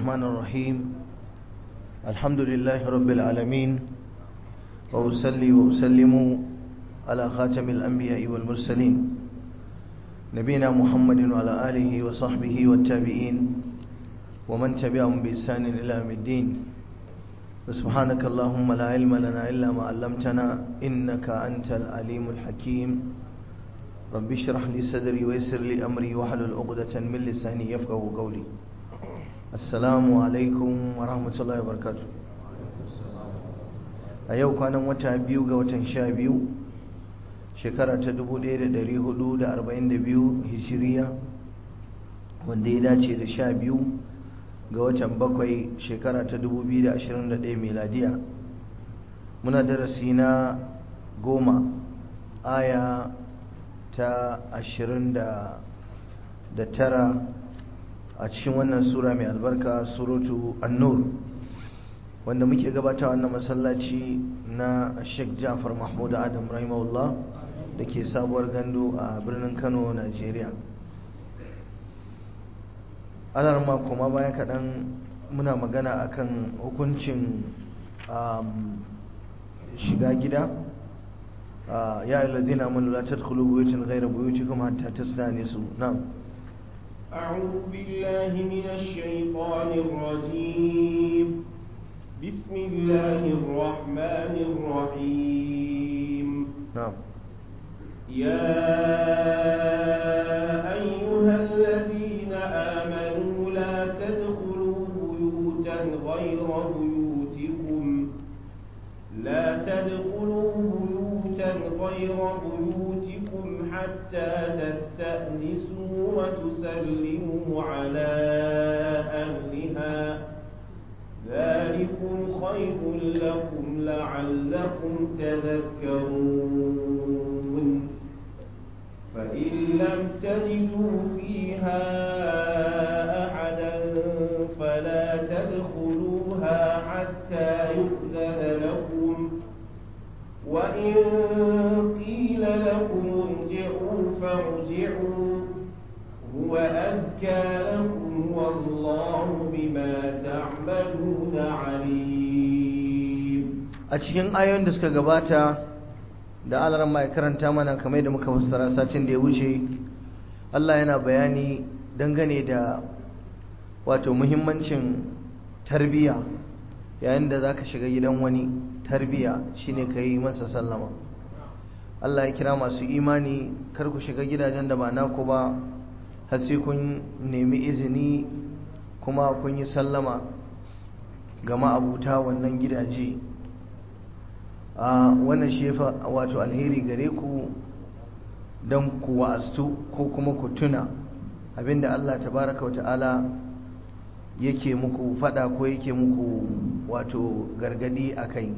الرحمن الرحيم الحمد لله رب العالمين وأصلي وأسلم على خاتم الأنبياء والمرسلين نبينا محمد وعلى آله وصحبه والتابعين ومن تبعهم بإحسان إلى يوم الدين سبحانك اللهم لا علم لنا إلا ما علمتنا إنك أنت العليم الحكيم رب اشرح لي صدري ويسر لي أمري واحلل عقدة من لساني يفقهوا قولي السلام عليكم ورحمة الله وبركاته a yau kwanan wata biyu ga watan 12 shekara ta 1442 hijiriya wanda ya dace da 12 ga watan 7 shekara ta 2021 miladiya muna darasi na 10 aya ta 29 a cikin wannan sura mai albarka suratu an-nur wanda muke gabata wannan masallaci na Sheikh Ja'far Mahmud Adam rahimahullah da ke sabuwar gandu a birnin Kano Najeriya. Alarma kuma baya kaɗan muna magana akan hukuncin shiga gida ya ayyuhallazina amanu la tadkhulu buyutan ghayra buyutikum hatta tastanisu. Na'am. أعوذ بالله من الشيطان الرجيم بسم الله الرحمن الرحيم نعم. يا أيها الذين آمنوا لا تدخلوا بيوتا غير بيوتكم حتى تستأنسوا وتسلموا على أهلها ذلكم خير لكم لعلكم تذكرون فإن لم تجدوا فيها أحدا فلا تدخلوها حتى يؤذن لكم وإن قيل لكم ارجعوا فارجعوا هو أزكى لكم والله بما تعملون عليم. a cikin ayoyin da suka gabata da alaran mai karanta mana kamar da muka fassara satin da ya wuce Allah yana bayani dangane da wato muhimmancin tarbiyya yayin da zaka shiga gidan wani. Tarbiyya shine kai masa sallama. Allah ya kira masu imani kar ku shiga gidajen da ba naku ba har sai kun nemi izini kuma kun yi sallama ga ma'abuta wannan gidaje. Wannan shi wato alheri gare ku don ku wa'astu ko kuma ku tuna abinda Allah tabaraka wa ta'ala yake muku fada ko yake muku wato gargadi akai.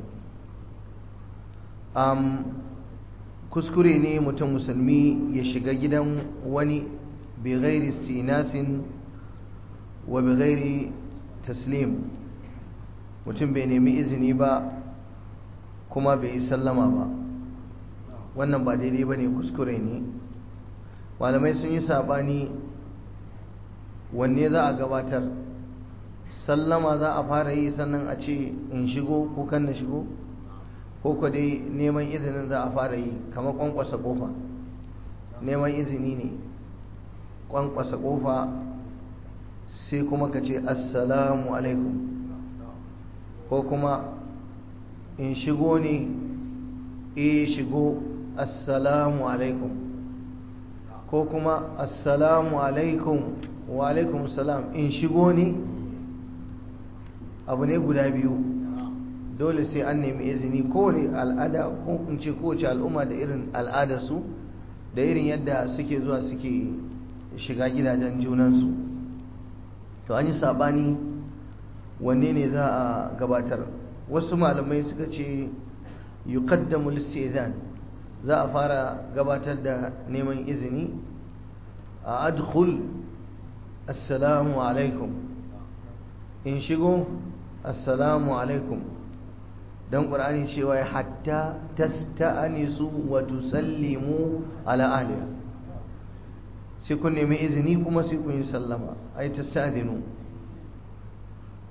Kuskure ne mutum musulmi ya shiga gidan wani bi ghairi istinasin wa bi ghairi taslim. Mutum bai nemi izini ba kuma bai yi sallama ba, wannan ba daidai ba ne, kuskure ne. Malamai sun yi sabani wanne za a gabatar, sallama za a fara yi sannan a ce in shigo ko kan na shigo, ko ko dai neman izinin za a fara yi kamar kwankwasa kofa. Neman izini ne, kwankwasa kofa sai kuma ka ce assalamu alaikum, ko kuma in shigo ne shigo assalamu alaikum, ko kuma assalamu alaikum wa alaikum salam in shigo ne. Abu ne guda biyu, dole sai an nemi izini. Kowane al'ada ko in ce kowace al'umma da irin al'adarsu da irin yadda suke zuwa suke shiga gidajen junansu. To an yi sabani wanne ne za a gabatar. Wasu malamai suka ce yuqaddamu al-istizan, za a fara gabatar da neman izini. A adkhul assalamu alaikum, in shigo assalamu alaikum, dan qur'ani cewa hatta tasta'anisu wa tusallimu ala ahliha, sai kun nemi izini kuma sai kun yi sallama, ai tasta'dinu.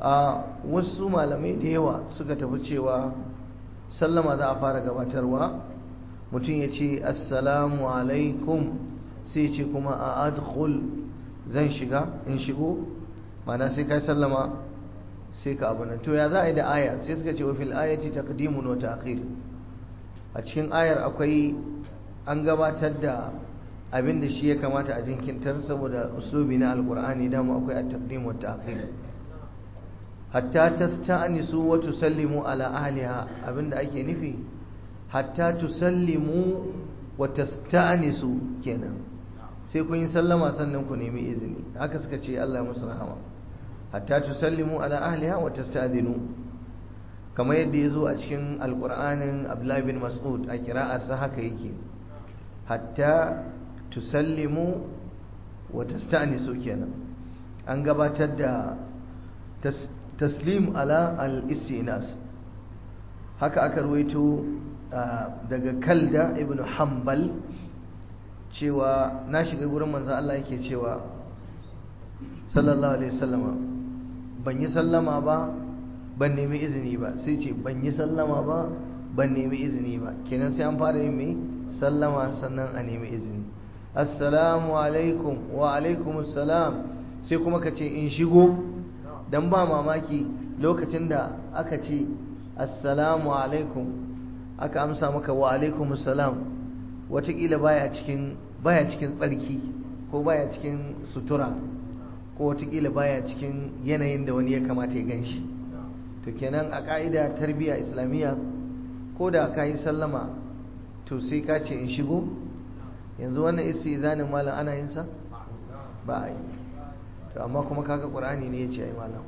wasu malamai da yawa suka tafi cewa sallama za a fara gabatarwa, mutum ya ce assalamu alaikum sai ce kuma a adkhul zan shiga in shigo, mana sai kai sallama sai ka abu nan. to ya za a yi da aya? sai suka ce wa fil ayati taqdimun wa ta'khir, a cikin ayar akwai an gabatar da abin da shi ya kamata a jinkintar saboda uslubi na alqur'ani, dama akwai at-taqdim wa ta'khir. hatta tasta'nisu wa tusallimu ala ahliha, abinda ake nufi hatta tusallimu wa tasta'nisu kenan, sai kun yi sallama sannan ku nemi izini. haka suka ce Allah musu rahama. hatta tusallimu ala ahliha wa tasta'dinu, kamar yadda ya zo a cikin alqur'anin Abdullah bin Mas'ud a qira'arsa haka yake, hatta tusallimu wa tasta'nisu kenan, an gabatar da taslim ala al-istinas. haka aka ruwaito daga Kalda ibn Hanbal cewa na shiga gurin manzon Allah yake cewa sallallahu alaihi wasallama, ban yi sallama ba ban nemi izini ba, sai ce ban yi sallama ba ban nemi izini ba, kenan sai an fara yin mai sallama sannan a nemi izini. assalamu alaikum wa alaikumus salam, sai kuma ka ce in shigo. dan ba mamaki lokacin da aka ce assalamu alaikum aka amsa maka wa alaikumus salam, watakila baya cikin tsarki, ko baya cikin sutura, ko watakila baya cikin yanayin da wani ya kamata ya ganshi. to kenan a ka'ida tarbiyya islamiyya, ko da ka yi sallama to sai ka ce in shigo. yanzu wannan istizanin malam ana yin sa ba a yi, to amma kuma kaga qur'ani ne yace ai malam.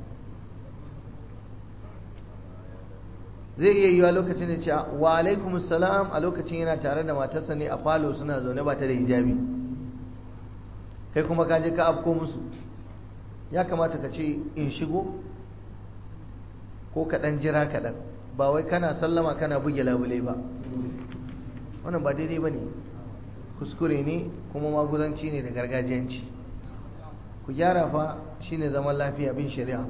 zai iya yiwa lokacin da ce wa alaikumus salam, a lokacin yana tare da matarsa ne a falo suna zaune ba ta da hijabi, kai kuma ka je ka afko musu, ya kamata ka ce in shigo, ko ka dan jira kaɗan, ba wai kana sallama kana buge labule ba. wannan ba daidai ba ne, kuskure ne kuma maguzanci ne da gargajiyanci. ku gyara fa, shine zaman lafiya bin shari'a.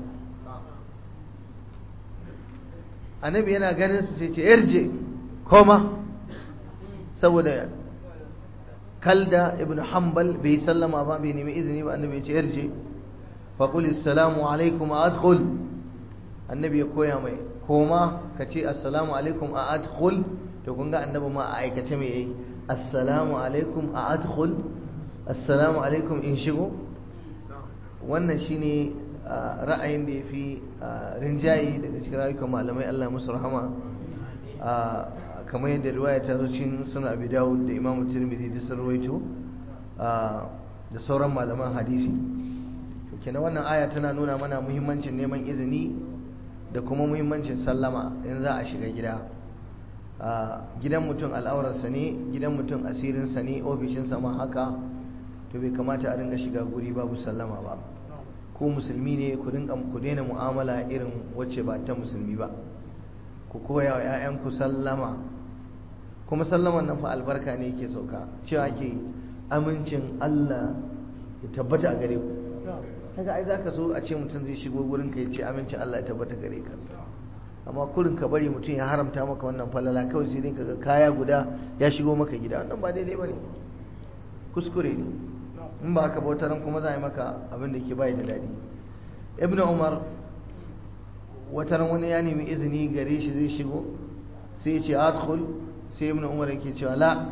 annabi yana ganin su sai ce irje koma, saboda Kalda ibn Hanbal bai sallama ba bai nemi izini ba, annabi ya ce irje fa qul assalamu alaikum adkhul, annabi ya koya mai koma ka ce assalamu alaikum a adkhul. to kun ga annabi ma a aikace me yayi, assalamu alaikum a adkhul, assalamu alaikum in shigo. wannan shine ra'ayin da yafi rinjayi daga cikin rayukan malamai, Allah musu rahama, kamar yadda riwaya ta zo cikin sunan Abi Dawud da Imam Tirmidhi da sun rawaito da sauran malaman hadisi. to kenan wannan aya tana nuna mana muhimmancin neman izini da kuma muhimmancin sallama in za a shiga gida. gidan mutum al'aurarsa ne, gidan mutum asirinsa ne, ofishinsa ma haka, to bai kamata a ringa shiga guri babu sallama ba. ku musulmi ne, ku daina mu'amala irin wacce ba ta musulmi ba. ku koya wa 'ya'yanku sallama, kuma sallaman nan fa albarka ne yake sauka, cewa ke amincin Allah ya tabbata a gare ku. kaga ai zaka so a ce mutum zai shigo gurin ka ya ce amincin Allah ya tabbata gare ka, amma kurin ka bari mutum ya haramta maka wannan falala, kawai sai dai kaga kaya guda ya shigo maka gida. wannan ba daidai bane, kuskure ne. in ba haka bautar kuma za a yi maka abin da ke bai da daɗi. Ibn Umar wataran wani ya nemi izini gare shi zai shigo, sai ya ce adkhul, sai Ibn Umar yake cewa la.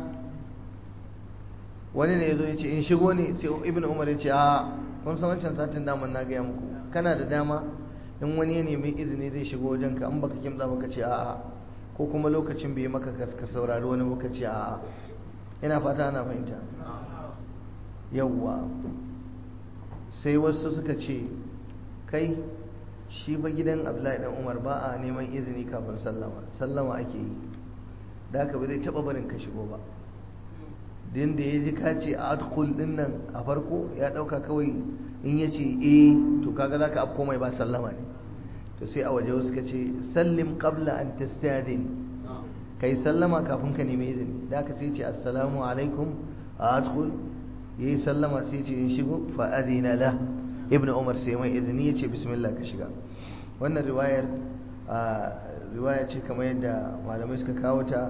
wani ne yazo ya ce in shigo ne, sai Ibn Umar ya ce a kun san wancan satin daman na gaya muku kana da dama in wani ya nemi izini zai shigo wajenka, in baka kimtsa baka ce a'a, ko kuma lokacin bai maka ka saurari wani baka ce a'a. ina fata ana fahimta. yawwa sai wasu suka ce kai shi ba gidan Abdullahi dan Umar ba a neman izini kafin sallama ake yi, da haka ba zai taba barin ka shigo ba. din da ya ji ka ce adkhul din nan a farko ya dauka kawai in ya ce to kaga zaka afko mai ba sallama ne. to sai a waje wasu suka ce sallim qabla an tastadin, kai sallama kafin ka nemi izini. da haka sai ce assalamu alaikum adkhul, yayi sallama sai ce in shigo, fa adina la. Ibn Umar sai mai izini yace bismillah ka shiga. wannan riwaya ce kamar yadda malamai suka kawo ta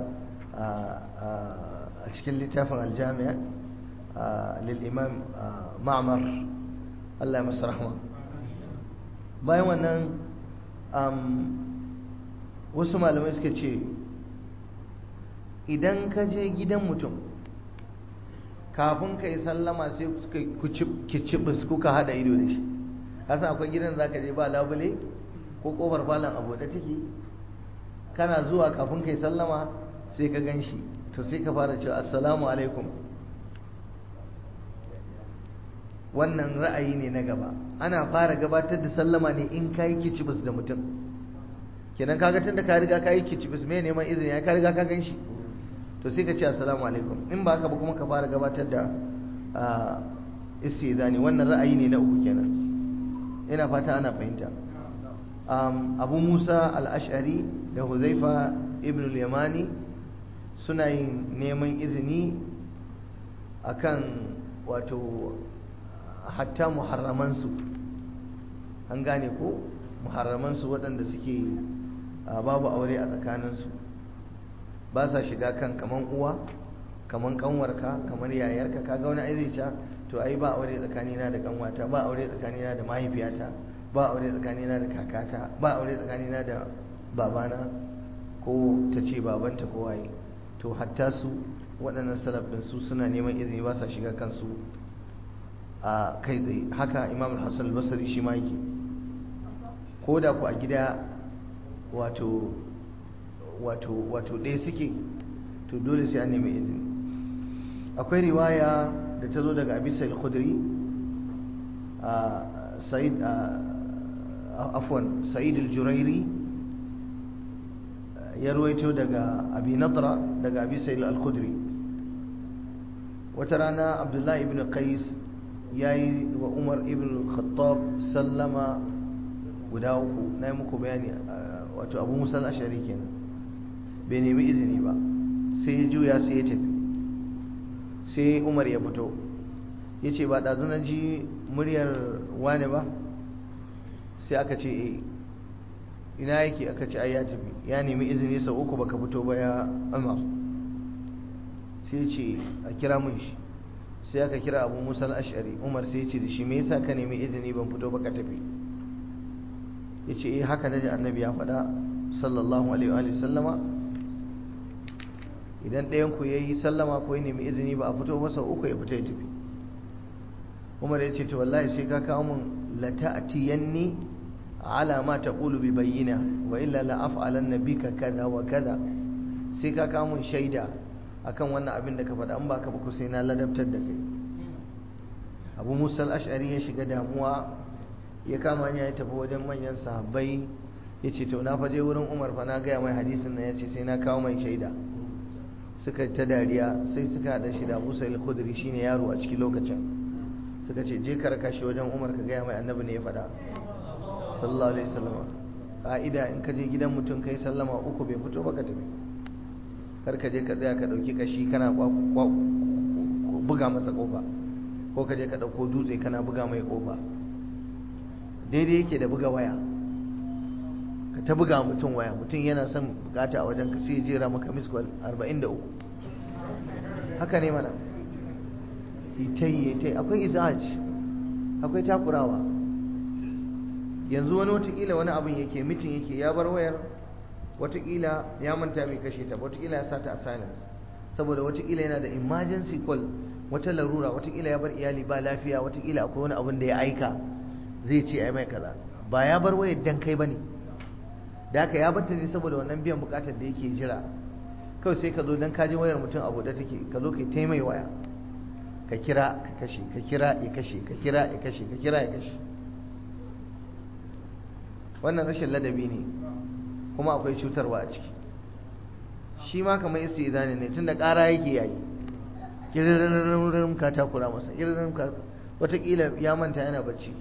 a cikin littafin aljami'a lil'imam ma'amar Allah ya masa rahma. Bayan wannan wasu malamai suka ce idan ka je gidan mutum kafin ka yi sallama sai ku kicibis kuka hada ido da shi, kasan akwai gidan za ka je ba labule ko kofar falon abu da take, kana zuwa kafin ka yi sallama sai ka gan shi, to sai ka fara cewa assalamu alaikum. wannan ra'ayi ne na gaba, ana fara gabatar da sallama ne in ka yi kicibis da mutum. kenan kaga tun da ka riga ka yi kicibis mai neman izini ya ka riga ka gan shi, to sai ka ce assalamu alaikum. in ba haka ba kuma ka fara gabatar da istizani. wannan ra'ayi ne na uku kenan, ina fata ana fahimta. Abu Musa al-Ash'ari da Huzaifa ibn al-Yamani suna yin neman izini akan wato hatta muharramansu, an gane ko muharramansu waɗanda suke babu aure a tsakaninsu, ba sa shiga kan kaman uwa, kaman kanwarka, kaman yayarka. kaga wani ai zai ce to ai ba aure tsakanina da kanwata, ba aure tsakanina da mahaifiyata, ba aure tsakanina da kakata, ba aure tsakanina da babana, ko ta ce babanta ko waye. to hatta su waɗannan salaf din su suna neman izini, ba sa shiga kansu a kai tsaye. haka Imam Hassan al-Basri shi ma yake, ko da ku a gida wato ɗaya suke, to dole sai an nemi izini. akwai riwaya da ta zo daga Abi Sa'id al-Khudri, Sa'id al-Jurairi ya ruwaito daga Abi Nadra daga Abi Sa'id al-Khudri. wata rana Abdullah ibn Qais yayi wa Umar ibn Khattab sallama guda uku, na yi muku bayani, wato Abu Musa al-Ash'ari kenan, bai nemi izini ba, sai ya juya sai ya tafi. sai Umar ya fito ya ce ba ɗazu na ji muryar wane ba, sai aka ce ina yake, aka ce ai ya tafi, ya nemi izini sau uku baka fito ba ya Umar. sai ya ce a kira mun shi, sai aka kira Abu Musa al-Ash'ari. Umar sai ya ce da shi me yasa ka nemi izini ban fito baka tafi? ya ce haka naji annabi ya faɗa sallallahu alaihi wa sallama, idan ɗayan ku yayi sallama ko ya nemi izini ba a fito ba sau uku ya fita ya tafi. Umar ya ce to wallahi sai ka kawo mun la ta'tiyanni ala ma taqulu bi bayyina wa illa la af'alanna bika kaza wa kaza, sai ka kawo mun shaida akan wannan abin da ka faɗa, an baka ba ku sai na ladabtar da kai. Abu Musa al-Ash'ari ya shiga damuwa, ya kama hanya ya tafi wajen manyan sahabbai, ya ce to na faje wurin Umar fa na gaya mai hadisin nan, ya ce sai na kawo mai shaida. suka ta dariya, sai suka haɗa shi da Abu Sa'id al-Khudri, shine yaro a cikin lokacin. suka ce je ka raka shi wajen Umar ka gaya mai annabi ne ya faɗa sallallahu alaihi wasallam. ka'ida in ka je gidan mutum kai sallama uku bai fito ba ka tafi, kar ka je ka tsaya ka ɗauki kashi kana buga masa kofa, ko ka je ka ɗauko dutse kana buga mai kofa. daidai yake da buga waya, ka ta buga mutum waya, mutum yana son bukata a wajen ka sai jera maka miskwal 43. haka ne mana, hitai akwai izaj, akwai takurawa. yanzu wani watakila wani abin yake mitin yake, ya bar wayar, watakila ya manta mai kashe ta, watakila ya sata a silence, saboda watakila yana da emergency call, wata larura, watakila ya bar iyali ba lafiya, watakila akwai wani abin da ya aika zai ce ai mai kaza. ba ya bar wayar dan kai bane, da haka ya bata ne saboda wannan biyan bukatar da yake jira. kawai sai ka zo dan kaji wayar mutum a buɗe take, ka zo kai taimai waya, ka kira ka kashe, ka kira ya kashe, ka kira ya kashe, ka kira ya kashe. wannan rashin ladabi ne, kuma akwai cutarwa a ciki. shi ma kamar istizani ne, tunda ƙara yake yayi, kirin ka takura masa, kirin ka, wataƙila ya manta yana bacci.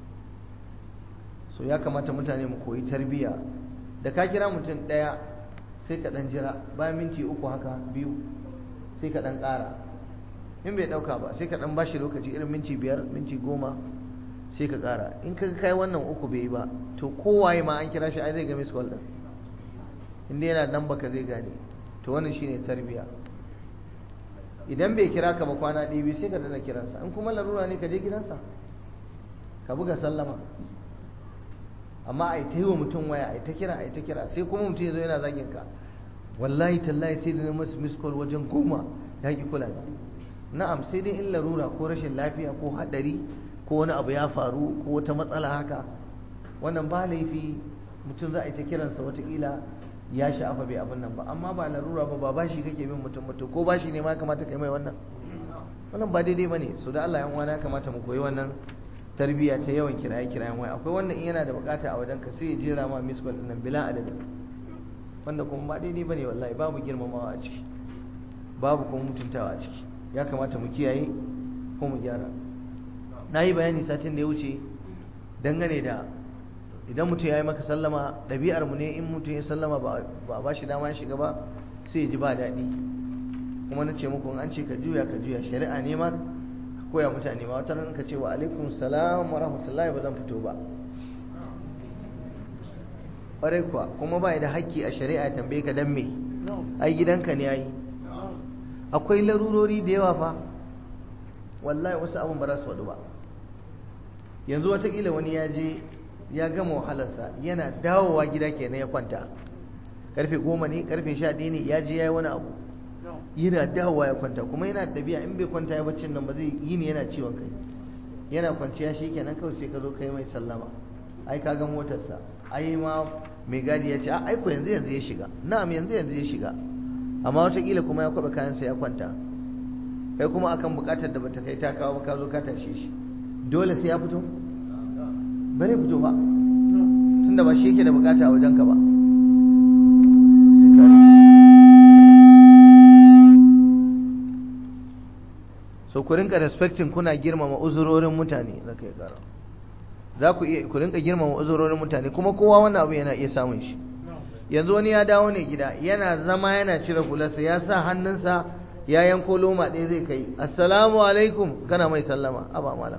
so ya kamata mutane mu koyi tarbiyya. da ka kira mutum ɗaya sai ka ɗan jira, bayan minti uku haka 2 sai ka ɗan ƙara, in bai ɗauka ba sai ka ɗan bashi lokaci irin minti 5 minti 10, sai ka ƙara. In ka kai wannan uku bai yi ba to kowaye ma an kira shi ai zai ga miss call din, inda yana nan baka zai gane. To wannan shine tarbiya. Idan bai kira ka ba kwana ɗaya biyu sai ka dana kiransa, in kuma larura ne ka je gidansa ka buga sallama. Amma ai ta yi wa mutum waya ai ta kira sai kuma mutum ya zo yana zagin ka, wallahi tallahi sai da na masu miss call wajen 10 ya ki kula ni. Na'am, sai dai in larura ko rashin lafiya ko hadari ko wani abu ya faru ko wata matsala haka, wannan ba laifi mutum za a yi ta kiransa, watakila ya sha'afa bai abin nan ba. Amma ba larura ba bashi kake bin mutum ko bashi ne ma ya kamata kai mai wannan ba daidai bane. So da Allah yan uwana ya kamata mu koyi wannan tarbiyya ta yawan kirayen waya. Akwai wannan in yana da bukata a wajenka sai ya jera ma miss call din bila adadin, wanda kuma ba daidai bane wallahi. Babu girmamawa a ciki, babu kuma mutuntawa a ciki. Ya kamata mu kiyaye ko mu gyara. Na yi bayani satin da ya wuce dangane da idan mutum ya yi maka sallama, ɗabi'ar mu ne in mutum ya sallama ba shi dama ya shiga ba sai ya ji ba daɗi. kuma na ce muku an ce ka juya shari'a ne ma ka koya mutane ma wata ran ka ce wa alaikum salam wa rahmatullahi ba zan fito ba ƙwarai kuwa, kuma ba da haƙƙi a shari'a tambaye ka dan me, ai gidanka ne ai. Akwai larurori da yawa fa wallahi wasu abun ba za su faɗu ba. Yanzu watakila wani ya je ya gama wahalarsa yana dawowa gida kenan ya kwanta, karfe 10 ne karfe 11 ne ya je ya yi wani abu, yana dawowa ya kwanta. Kuma yana da ɗabi'a in bai kwanta ya baccin nan ba zai yi ne, yana ciwon kai, yana kwanciya shi kenan kawai sai ka zo kai mai sallama, ai ka ga motarsa, ai ma mai gadi ya ce a aiko yanzu ya shiga. Na'am, yanzu ya shiga, amma watakila kuma ya kwaɓe kayansa ya kwanta, kai kuma akan buƙatar da bata kai ta kawo ba ka zo ka tashe shi, dole sai ya fito? Bare fito ba, tunda ba shi yake da buƙata a wajenka ba. So ku rinka respecting, kuna girmama uzurorin mutane da kai gara. Za ku iya ku rinka girmama uzurorin mutane, kuma kowa wannan abu yana iya samun shi. Yanzu wani ya dawo ne gida, yana zama yana cire hularsa, ya sa hannunsa ya yanko loma ɗaya zai kai, assalamu alaikum, kana mai sallama, aba malam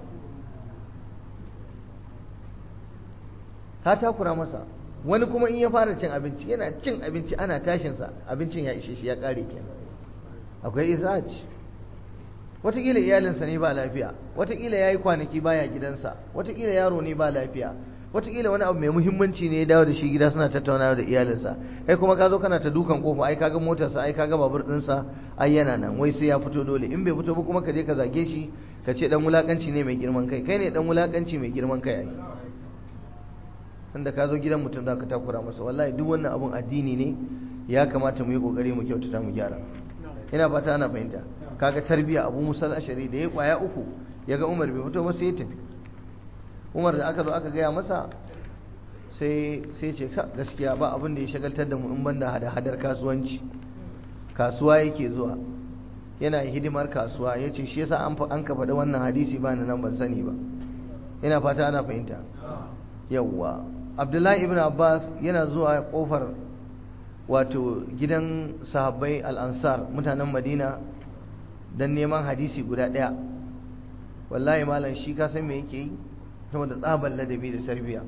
ka takura masa. Wani kuma in ya fara cin abinci, yana cin abinci ana tashinsa, abincin ya ishe shi ya ƙare kenan, akwai izaj. Wataƙila iyalinsa ne ba lafiya, wataƙila ya yi kwanaki baya gidansa, wataƙila yaro ne ba lafiya, wataƙila wani abu mai muhimmanci ne ya dawo da shi gida, suna tattaunawa da iyalinsa, kai kuma ka zo kana ta dukan kofa, ai kaga motarsa, ai kaga babur ɗinsa, ai yana nan, wai sai ya fito dole. In bai fito ba kuma ka je ka zage shi, ka ce dan wulakanci ne mai girman kai. Kai ne dan wulakanci mai girman kai ai, tunda ka zo gidan mutum za ka takura masa. Wallahi duk wannan abun addini ne, ya kamata mu yi kokari mu kyautata mu gyara. Ina fata ana fahimta. Kaga tarbiya Abu Musa al-Ashari da ya kwaya 3 yaga Umar bai fito ba sai ya tafi. Umar da aka zo aka gaya masa sai ce ka gaskiya ba abin da ya shagaltar da mu in banda hada-hadar kasuwanci. Kasuwa yake zuwa, yana hidimar kasuwa. Yace shi yasa an ka faɗi wannan hadisi ba nan ban sani ba. Ina fata ana fahimta. Yawwa Abdullahi ibn Abbas yana zuwa kofar wato gidan sahabbai al-Ansar, mutanen Madina, dan neman hadisi guda ɗaya. Wallahi malam shi ka san me yake yi, saboda tsabar ladabi da tarbiya.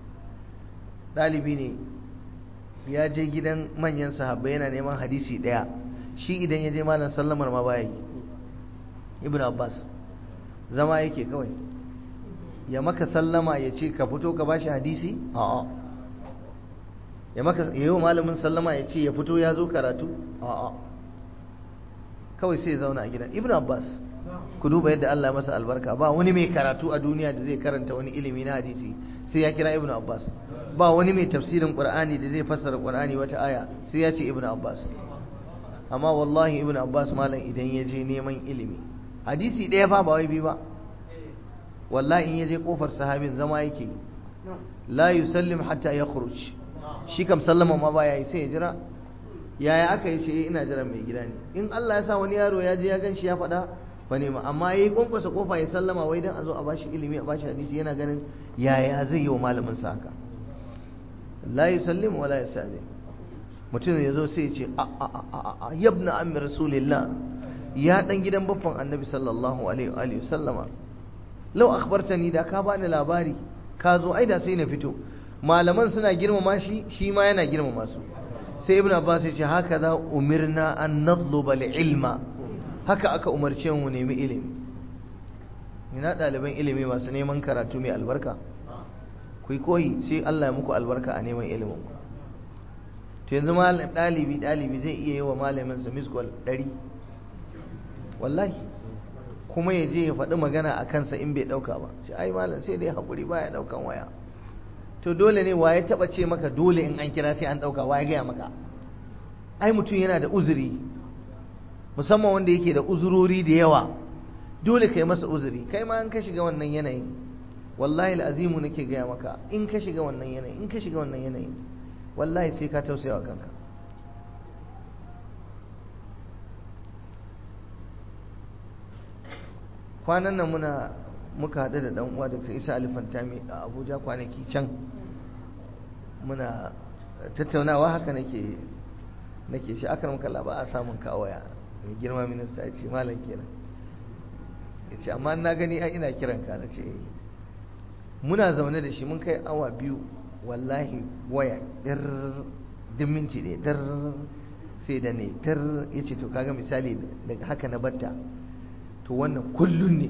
Ɗalibi ne ya je gidan manyan sahabbai yana neman hadisi ɗaya, shi idan ya je malam sallamar ma baya yi. Ibn Abbas zama yake kawai, ya maka sallama ya ce ka fito ka bashi hadisi? A'a. Ya yi wa malamin sallama ya ce ya fito ya zo karatu? A'a. Kawai sai ya zauna a gidan. Ibn Abbas, ku duba yadda Allah masa albarka. Ba wani mai karatu a duniya da zai karanta wani ilimi na hadisi sai ya kira Ibn Abbas. Ba wani mai tafsirin Qur'ani da zai fassara Qur'ani wata aya sai ya ce Ibn Abbas. Amma wallahi Ibn Abbas malam idan ya je neman ilimi, hadisi ɗaya fa ba wai biyu ba, wallahi in ya je kofar sahabin zama yake, la yusallim hatta yakhruj. Shi kam sallama ma baya yi, sai ya jira. Yaya aka yi? ce ina jiran mai gida ne. In Allah ya sa wani yaro ya je ya ganshi ya faɗa fa ne ma, amma yayi kwankwasa kofa ya sallama wai dan a zo a bashi ilimi, a bashi hadisi, yana ganin yaya zai yi wa malamin sa haka. La yusallim wa la yastazin. Mutum ya zo sai ya ce a yabna ammi rasulillah, ya dan gidan baffan annabi sallallahu alaihi wa sallama, lau akhbartani da ka bani labari ka zo ai da sai na fito. Malaman suna girmama shi, shi ma yana girmama su. Sai Ibn Abbas ya ce haka za umirna an nadluba ilma, haka aka umarce mu nemi ilimi. Ina ɗaliban ilimi masu neman karatu mai albarka, ku yi koyi sai Allah ya muku albarka a neman ilimin ku. To yanzu malam ɗalibi zai iya yi wa malamin sa miskol 100 wallahi, kuma ya je ya faɗi magana a kansa in bai ɗauka ba, ce ai malam sai dai haƙuri baya ɗaukan waya. To dole ne wa ya taɓa ce maka dole in an kira sai an ɗauka, wa ya gaya maka? Ai mutum yana da uzuri, musamman wanda yake da uzurori da yawa, dole ka yi masa uzuri. Kai ma in ka shiga wannan yanayin, wallahi al'azimu nake gaya maka, in ka shiga wannan yanayin wallahi sai ka tausaya wa kanka. Kwanan nan muka haɗu da ɗan uwa Dr. Isa Ali Fantami a Abuja kwanaki can, muna tattaunawa haka nake shi akar muka ba a samun ka waya. Mai girma minista ya ce malam kenan, ya ce amma na gani ai ina kiran ka. Na ce muna zaune da shi mun kai awa 2 wallahi waya din minti ɗaya dar sai da ne dar. Ya ce to kaga misali daga haka na batta, to wannan kullum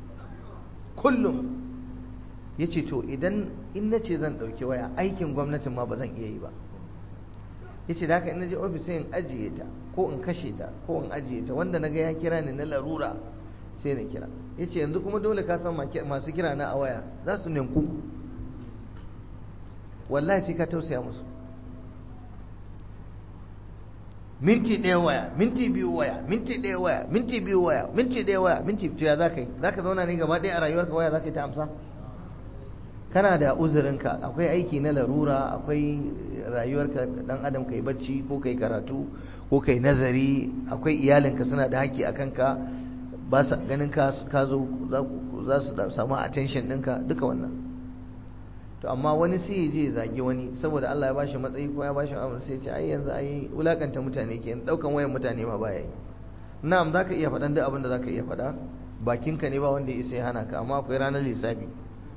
ya ce to idan in na ce zan ɗauki waya aikin gwamnatin ma ba zan iya yi ba. Ya ce da haka in na je ofis sai in ajiye ta ko in kashe ta ko in ajiye ta, wanda na ga ya kira ni na larura sai na kira. Ya ce yanzu kuma dole ka san masu kira na a waya za su ninku, wallahi sai ka tausaya musu. minti 1 waya, minti 2 waya, minti 1 waya, minti 2 waya, minti 1 waya, minti to ya za ka yi? Za ka zauna ne gaba ɗaya a rayuwarka waya za ka yi ta amsa? Kana da uzurinka, akwai aiki na larura, akwai rayuwarka dan adam, kai bacci ko kai karatu ko kai nazari, akwai iyalinka suna da haƙƙi a kanka, ba sa ganin ka zo za su samu attention ɗinka, duka wannan. To amma wani sai ya je ya zagi wani saboda Allah ya bashi matsayi ko ya bashi amur, sai ya ce ai yanzu ai wulakanta mutane ke, daukan wayan mutane ma baya yi. Na'am zaka iya faɗan duk abin da zaka iya faɗa, bakinka ne ba wanda ya isa ya hana ka, amma akwai ranar lissafi.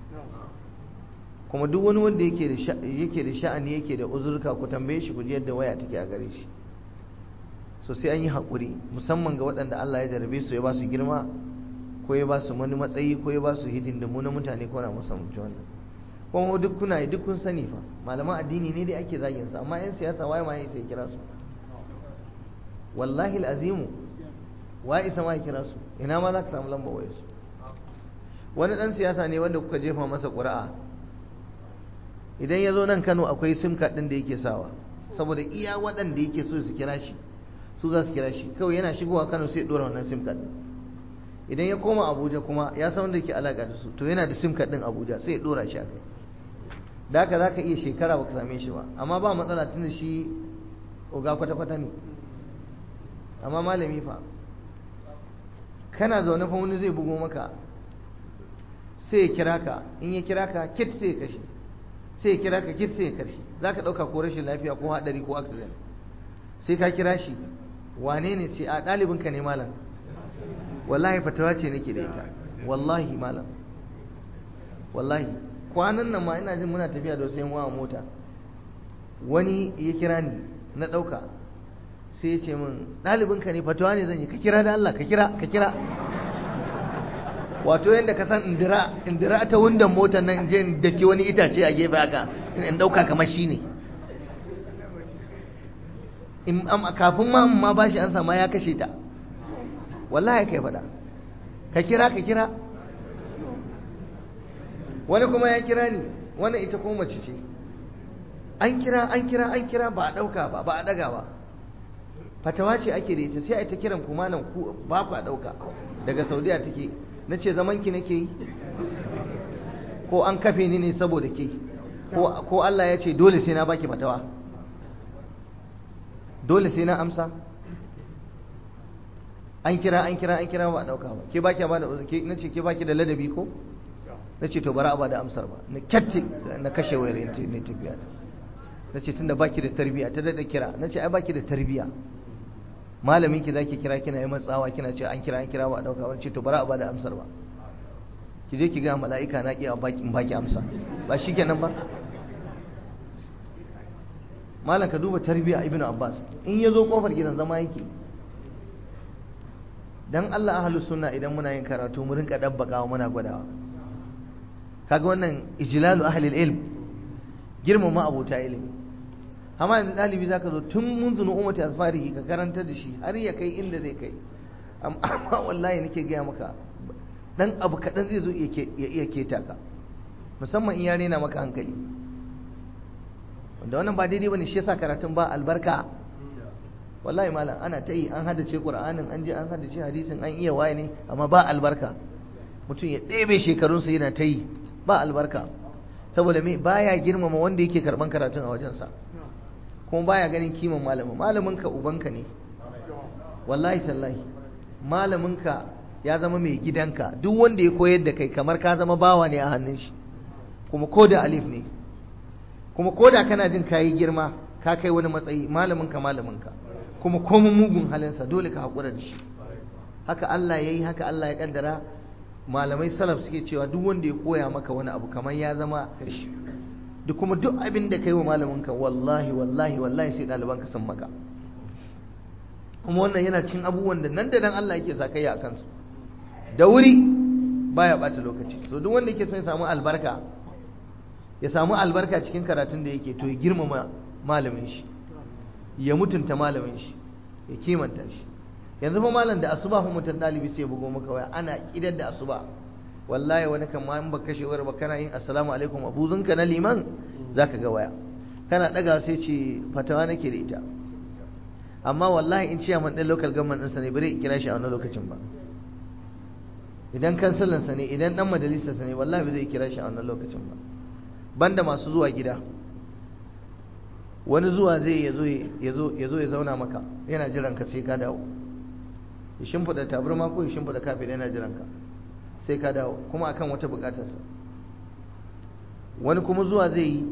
Kuma duk wani wanda yake da sha'ani yake da uzurka, ku tambaye shi ku ji yadda waya take a gare shi. So sai an yi haƙuri, musamman ga waɗanda Allah ya jarabe su ya ba su girma ko ya ba su wani matsayi ko ya ba su hidindimu na mutane ko na musamman wannan. Kuma duk kun sani fa, malaman addini ne dai ake zagin su, amma yan siyasa waye ma sai kira su? Wallahi al'azimu waye isa ma ya kira su? Ina ma za ka samu lamba wayar su? Wani dan siyasa ne wanda kuka jefa masa ƙuri'a, idan ya zo nan Kano akwai sim card din da yake sawa, saboda iya waɗanda yake so su kira shi su za su kira shi, kawai yana shigowa Kano sai dora wannan sim card din. Idan ya koma Abuja kuma ya san wanda yake alaka da su, to yana da sim card din Abuja sai ya dora shi a kai. Da haka za ka iya shekara baka same shi ba, amma ba matsala tun da shi oga kwata-kwata ne. Amma malami fa, kana zaune fa wani zai bugo maka sai ya kira ka, in ya kira ka kit sai ya kashe, sai ya kira ka kit sai ya kashe. Za ka ɗauka ko rashin lafiya ko haɗari ko accident, sai ka kira shi wane ne, sai a ɗalibinka ne malam. Wallahi fatawa ce nake da ita, wallahi malam, wallahi. Kwanan nan ma ina jin muna tafiya da wasu yan uwa a mota, wani ya kira ni na ɗauka, sai ya ce min ɗalibinka ne, fatawa ne zan yi, ka kira da Allah, ka kira. Wato yadda ka san indira ta wundan motar nan je da ke wani itace a gefe haka in ɗauka kamar shi ne. Kafin ma ba shi an sama ya kashe ta, wallahi kai faɗa, ka kira. Wani kuma ya kira ni, wani ita kuma mace ce, an kira ba a ɗauka ba a ɗaga ba, fatawa ce ake da ita, sai a ita kiran kuma nan ku ba ku a ɗauka, daga Saudiya take. Na ce zamanki nake yi ko an kafe ni ne saboda ke, ko Allah ya ce dole sai na baki fatawa, dole sai na amsa. An kira ba a ɗauka ba, ke baki ba da uzuri, na ce ke baki da ladabi ko? Na ce to bara a ba da amsar ba, na kyatti na kashe wayar ne tafiya. Na ce tunda baki da tarbiya, ta daɗa kira, na ce ai baki da tarbiya, malamin ki zaki kira kina yi matsawa kina ce an kira ba a ɗauka ba. Ce to bara a ba da amsar ba. ki je ki ga mala'ika na ki a baki amsa ba shikenan ba. malam ka duba tarbiya ibnu abbas in yazo kofar gidan zama yake. dan Allah ahlus sunna idan muna yin karatu mu rinka dabbakawa muna gwadawa. kaga wannan ijlalu ahli ilm, girmama abota ilimi. amma yanzu dalibi zaka zo tun munzunu ummati asfarihi ka karanta da shi har ya kai inda zai kai. amma wallahi nake gaya maka dan abu kadan zai zo ya iya keta ka, musamman in ya rena maka hankali. wanda wannan ba daidai bane, shi yasa karatun ba albarka. wallahi malam ana ta yi, an haddace qur'anin, an je an haddace hadisin, an iya waye ne, amma ba albarka. mutum ya ɗebe shekarunsa yana ta yi, ba albarka. saboda me? baya girmama wanda yake karban karatun a wajensa, kuma baya ganin kiman malamin. malaminka ubanka ne, wallahi tallahi. malaminka ya zama mai gidanka. duk wanda ya koyar da kai kamar ka zama bawa ne a hannun shi, kuma ko da alif ne, kuma ko da kana jin kayi girma ka kai wani matsayi, malaminka malaminka, kuma komun mugun halinsa dole ka haƙura da shi. haka Allah ya yi, haka Allah ya ƙaddara. malamai salaf suke cewa duk wanda ya koya maka wani abu kamar ya zama kashi. duk kuma duk abin da kai wa malaminka wallahi wallahi wallahi sai ɗalibanka sun maka. kuma wannan yana cikin abubuwan da nan da nan Allah yake sakayya a kansu da wuri, baya ɓata lokaci. so duk wanda yake son ya samu albarka cikin karatun da yake, to ya girmama malamin shi, ya mutunta malamin shi, ya kimanta shi. yanzu fa malam da asuba fa mutum dalibi sai ya bugo maka waya ana kidar da asuba, wallahi wani kan ma in baka kashe wayar ba kana yin assalamu alaikum abuzunka na liman zaka ga waya, kana daga sai ce fatawa nake da ita. amma wallahi in ciya man dan local government din sa ne bare kira shi a wannan lokacin ba. idan kansalan sa ne, idan dan majalisar sa ne, wallahi ba zai kira shi a wannan lokacin ba. banda masu zuwa gida, wani zuwa zai ya zo ya zauna maka yana jiran ka sai ka dawo, ya shimfida tabarma ko ya shimfida kafin yana jiran ka sai ka dawo, kuma akan wata bukatarsa. wani kuma zuwa zai yi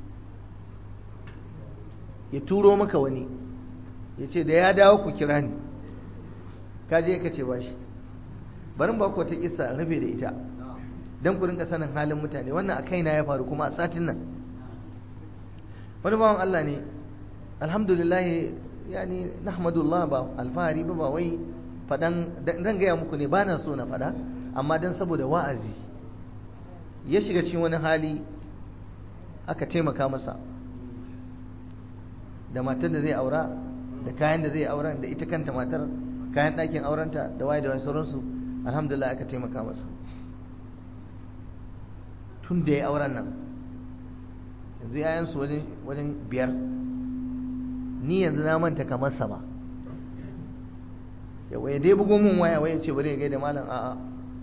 ya turo maka wani ya ce da ya dawo ku kira ni, ka je ka ce ba shi. barin ba ku wata kissa rufe da ita don ku rinka sanin halin mutane. wannan a kaina ya faru kuma a satin nan. wani bawan Allah ne, alhamdulillah, yani nahmadullah, ba alfahari ba wai fadan dan gaya muku ne, ba na so na fada, amma dan saboda wa'azi. ya shiga cikin wani hali, aka taimaka masa da matar da zai aura, da kayan da zai aura, da ita kanta matar, kayan ɗakin aurenta, da waye da waye sauransu. alhamdulillah aka taimaka masa. tun da ya auren nan yanzu yayansu wajen 5, ni yanzu na manta kamar sama. yawa ya dai bugo mun waya, waya ce bari ya gaida malam, a'a.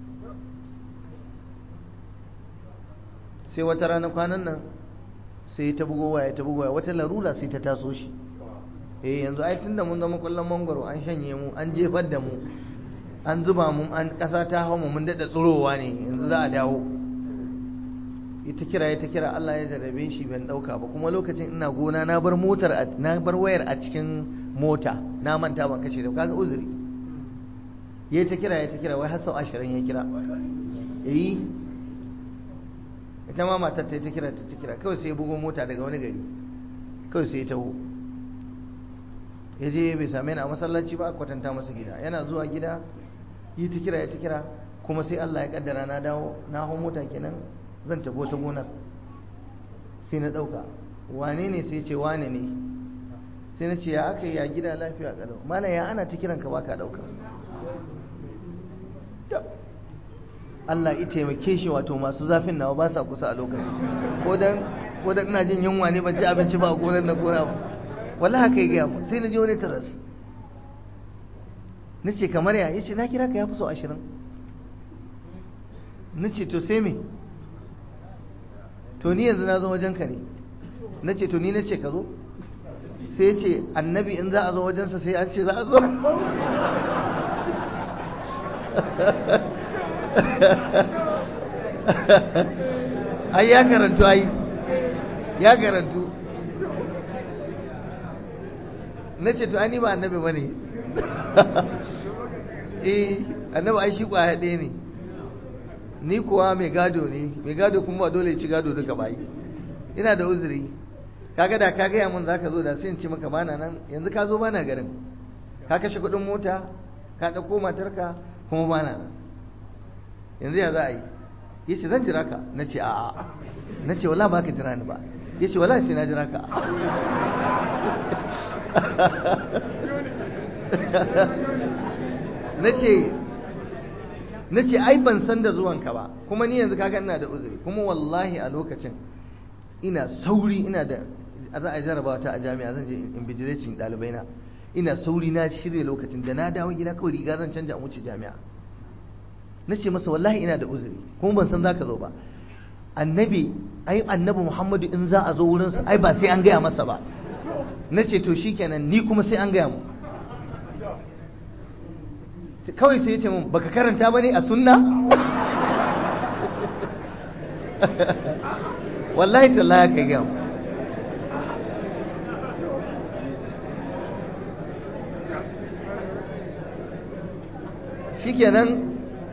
sai wata rana kwanan nan sai ta bugo waya, wata larura sai ta taso shi. yanzu ai tunda mun zama kullum mangwaro, an shanye mu, an jefar da mu, an zuba mu, an ƙasa ta hau mu, mun daɗa tsirowa ne, yanzu za a dawo. ita kira Allah ya jarrabe shi, ban dauka ba. kuma lokacin ina gona, na bar wayar a cikin mota, na manta ban kace da, kaga uzuri. yayi ta kira wai har sau 20 ya kira. ita ma matar ta kira kawai sai ya bugo mota daga wani gari, kawai sai ya taho. ya je bai same ni a masallaci ba, kwatanta masa gida. yana zuwa gida yi ta kira, kuma sai Allah ya kaddara na dawo, na hau mota kenan zan tafi ta gonar. sai na dauka, wane ne? sai ce wane ne. sai na ce ya aka yi, ya gida lafiya kalau, malam ya ana ta kiranka baka dauka. Allah ya taimake shi, wato masu zafin nawa ba sa kusa a lokacin. ko dan ina jin yunwa ne, ban ci abinci ba a gonar na gona ba, wallahi haka ya gaya mu. sai na je wani taras, na ce kamar ya? yace na kira ka ya fi sau 20. na ce to sai me? to ni yanzu na zo wajen ka ne. na ce to ni na ce ka zo? sai ya ce annabi in za a zo wajensa sai an ce za a zo. ai ya karantu, ya karantu. na ce to ai ni ba annabi ba ne. annabi ai shi kwaya ɗaya ne. ni kuwa mai gado ne, mai gado kuma ba dole ci gado duka bai, ina da uzuri. Kaga da ka gaya mun zaka zo da sai in ci maka bana nan, yanzu ka zo bana garin, ka kashe kuɗin mota, ka ɗauko matarka kuma bana nan, yanzu ya za a yi? Yace zan jira ka. Nace a'a, nace wala ba ka jira ni ba. Yace wala sai na jira ka. nace ai ban san da zuwanka ba, kuma ni yanzu kaga ina da uzuri, kuma wallahi a lokacin ina sauri, ina da za a jarabawa ta a jami'a, zan je invigilation ɗalibai na, ina sauri na shirya lokacin da na dawo gida kawai riga zan canja a wuce jami'a. Nace masa wallahi ina da uzuri kuma ban san zaka zo ba. Annabi Muhammadu in za a zo wurin sa ai ba sai an gaya masa ba. Nace to shikenan ni kuma sai an gaya mu. Kawai sai ya ce mun baka karanta bane a sunna? Wallahi tallahi kai gaya mu. Shikenan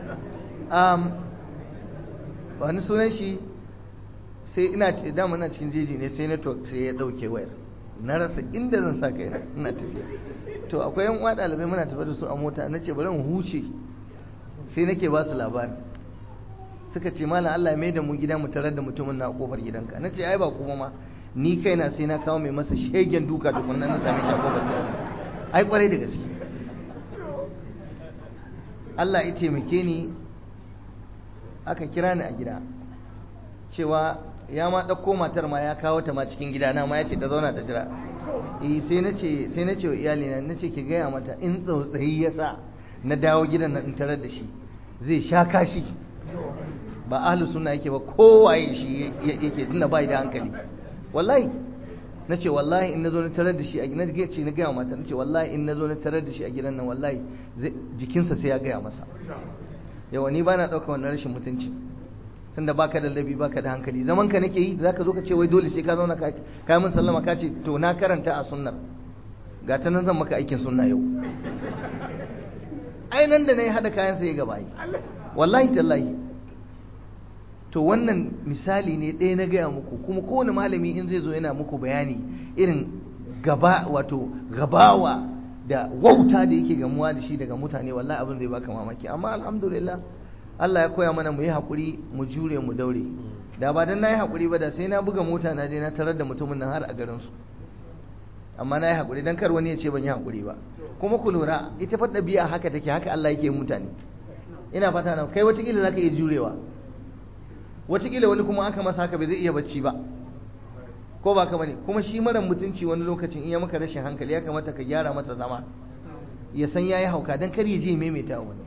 wani sunan shi sai ina dama ina cikin jeji ne, sai network sai ya dauke wayar, na rasa inda zan sa kaina, ina tafiya. To akwai yan uwa dalibai muna tafi da su a mota, nace bari in huce, sai nake ba su labari. Suka ce malam Allah ya mai da mu gida mu tarar da mutumin na kofar gidanka. Nace ai ba kuma ma ni kaina sai na kawo mai masa shegen duka tukunna na same shi a kofar gidanka. Ai kwarai da gaske. Allah ya taimake ni, aka kira ni a gida cewa ya ma ɗauko matar ma ya kawo ta ma cikin gidana ma ya ce ta zauna ta jira. Sai na ce wa iyalina, na ce ki gaya mata in tsautsayi ya sa na dawo gidan nan in tarar da shi zai sha kashi, ba ahlu sunna yake ba, kowaye shi yake tunda bai da hankali. Wallahi na ce wallahi in na zo na tarar da shi a gidan, na gaya mata, na ce wallahi in na zo na tarar da shi a gidan nan wallahi jikinsa sai ya gaya masa. Yawa ni ba na ɗauka wannan rashin mutunci, tunda baka da labi baka da hankali. Zaman ka nake yi da zaka zo ka ce wai dole sai ka zauna ka yi mun sallama, ka ce to na karanta a sunnar, ga ta nan zan maka aikin sunna yau. Ai nan da nayi hada kayan sai gaba yi, wallahi tallahi. To wannan misali ne ɗaya na gaya muku, kuma kowane malami in zai zo yana muku bayani irin gabawa da wauta da yake gamuwa da shi daga mutane, wallahi abin zai baka mamaki. Amma alhamdulillah Allah ya koya mana mu yi haƙuri, mu jure, mu daure. Da ba dan na yi haƙuri ba da sai na buga mota na je na tarar da mutumin nan har a garinsu. Amma na yi haƙuri dan kar wani ya ce ban yi haƙuri ba. Kuma ku lura ita fa ɗabi'a haka take, haka Allah yake mutane. Ina fata na kai watakila za ka iya jurewa, watakila wani kuma aka masa haka bai zai iya bacci ba, ko ba ka bane. kuma shi mara mutunci wani lokacin in ya maka rashin hankali ya kamata ka gyara masa zama, ya san yayi hauka dan kar ya je maimaita wani.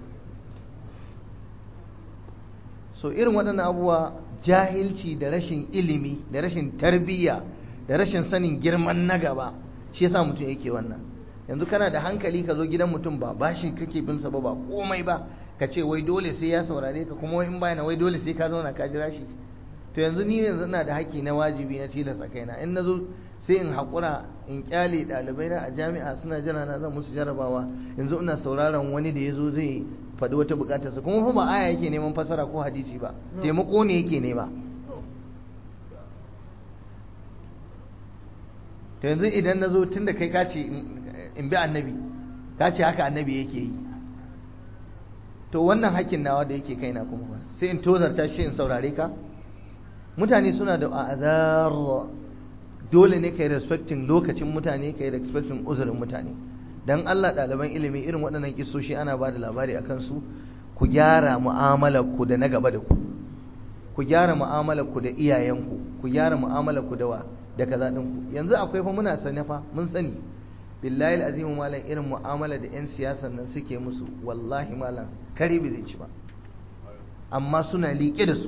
So irin waɗannan abubuwa, jahilci da rashin ilimi da rashin tarbiyya da rashin sanin girman na gaba, shi yasa mutum yake wannan. Yanzu kana da hankali ka zo gidan mutum ba bashi kake bin sa ba komai ba, ka ce wai dole sai ya saurare ka, kuma wai in bayana wai dole sai ka zauna ka jira shi. To yanzu ni yanzu ina da haƙƙi na wajibi na tilasta kaina, in nazo sai in haƙura in kyale ɗalibai na a jami'a suna jira na zan musu jarabawa, yanzu ina sauraron wani da yazo zai faɗi wata buƙatarsa, kuma fa ba aya yake neman fasara ko hadisi ba, taimako ne yake nema. To yanzu idan nazo tunda kai ka ce in bi annabi, ka ce haka annabi yake yi, to wannan hakkin nawa da yake kaina kuma ba sai in tozarta shi in saurare ka? Mutane suna da azar, dole ne kai respecting lokacin mutane, kai respecting uzurin mutane. Dan Allah ɗaliban ilimi irin waɗannan kissoshi ana ba da labari akan su, ku gyara mu'amalar ku da na gaba da ku, ku gyara mu'amalar ku da iyayenku, ku gyara mu'amalar ku da kaza din ku. Yanzu akwai fa muna sane fa mun sani, billahi alazim malam irin mu'amala da yan siyasan nan suke musu, wallahi malam kare bai zai ci ba, amma suna liƙe da su,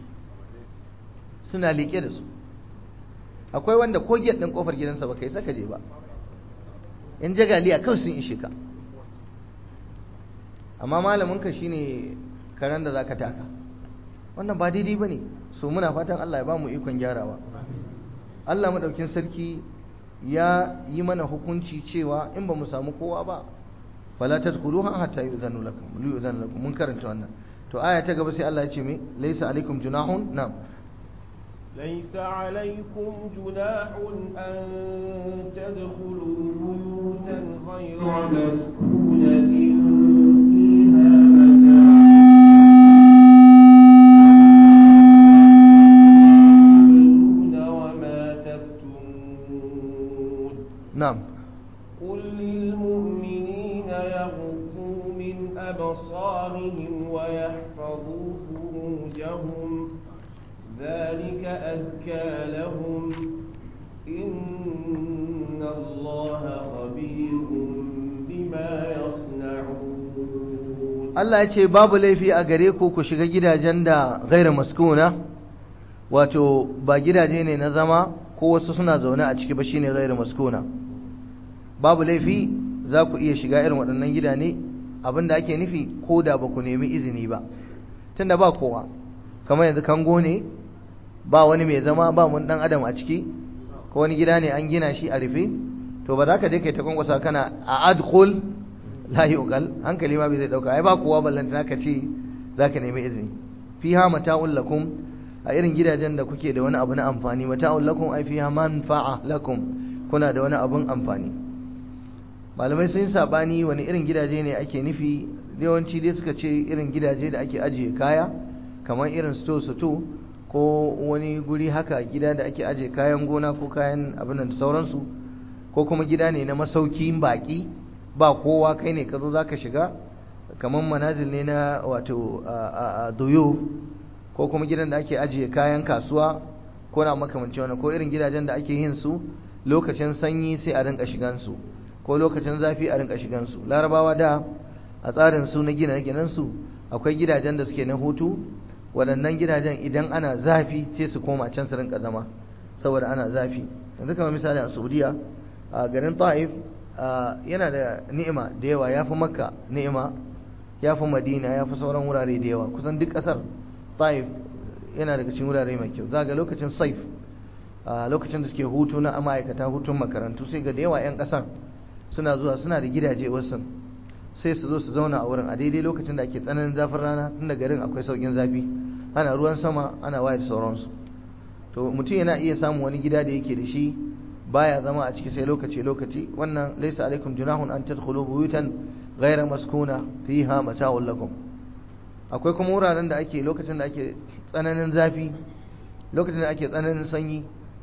suna liƙe da su. Akwai wanda ko gate din kofar gidansa ba kai saka je ba, in jagaliya kawai sun ishe ka, amma malamin ka shine karen da zaka taka. Wannan ba daidai bane. So muna fatan Allah ya ba mu ikon gyarawa. Allah madaukin sarki ya yi mana hukunci cewa in ba mu samu kowa ba fala tadkhuluha hatta yu'zanu lakum, mun karanta wannan. to aya ta gaba sai Allah ya ce me laysa alaikum junahun na'am ليس عليكم جناح أن تدخلوا بيوتا غير مسكونة فيها متاع وما تكتمون نعم قل للمؤمنين يغضوا من أبصارهم ويحفظوا فروجهم ذلك أزكى لهم إن الله خبير بما يصنعون Allah ya ce babu laifi a gare ku ku shiga gidajen da gairu maskuna wato ba gidaje ne na zama ko wasu suna zaune a ciki ba shine gairu maskuna babu laifi za ku iya shiga irin waɗannan gidane abinda ake nufi ko da ba ku nemi izini ba tunda ba kowa kamar yanzu kango ne ba wani mai zama ba mun dan adam a ciki ko wani gida ne an gina shi a rufe to ba za ka je kai ta kwankwasa kana a adkhul la yuqal hankali ma bai zai dauka ai ba kowa ballanta ka ce za ka nemi izini fiha mata'un lakum a irin gidajen da kuke da wani abu na amfani mata'un lakum ai fiha manfa'a lakum kuna da wani abun amfani malamai sun sabani wani irin gidaje ne ake nufi yawanci dai suka ce irin gidaje da ake ajiye kaya kamar irin store ko wani guri haka gida da ake ajiye kayan gona ko kayan abin da sauransu ko kuma gida ne na masaukin baki ba kowa kai ne ka zo za ka shiga kamar manazil ne na wato doyo ko kuma gidan da ake ajiye kayan kasuwa ko na makamancin wani ko irin gidajen da ake yin su lokacin sanyi sai a rinka shigansu ko lokacin zafi a rinka shigansu larabawa da a tsarin su na gine-ginensu akwai gidajen da suke na hutu waɗannan gidajen idan ana zafi sai su koma can su rinka zama saboda ana zafi yanzu kamar misali a saudiya a garin ta'if yana da ni'ima da yawa ya fi makka ni'ima ya fi madina ya fi sauran wurare da yawa kusan duk ƙasar ta'if yana daga cikin wurare mai kyau za ga lokacin saif lokacin da suke hutu na ma'aikata hutun makarantu sai ga da yawa 'yan ƙasar suna zuwa suna da gidaje wasu sai su zo su zauna a wurin a daidai lokacin da ake tsananin zafin rana tunda garin akwai saukin zafi ana ruwan sama ana wayar sauransu to mutum yana iya samun wani gida da yake da shi baya zama a ciki sai lokaci wannan laysa alaikum junahun an tadkhulu buyutan ghayra maskuna fiha mata'un lakum akwai kuma wuraren da ake lokacin da ake tsananin zafi lokacin da ake tsananin sanyi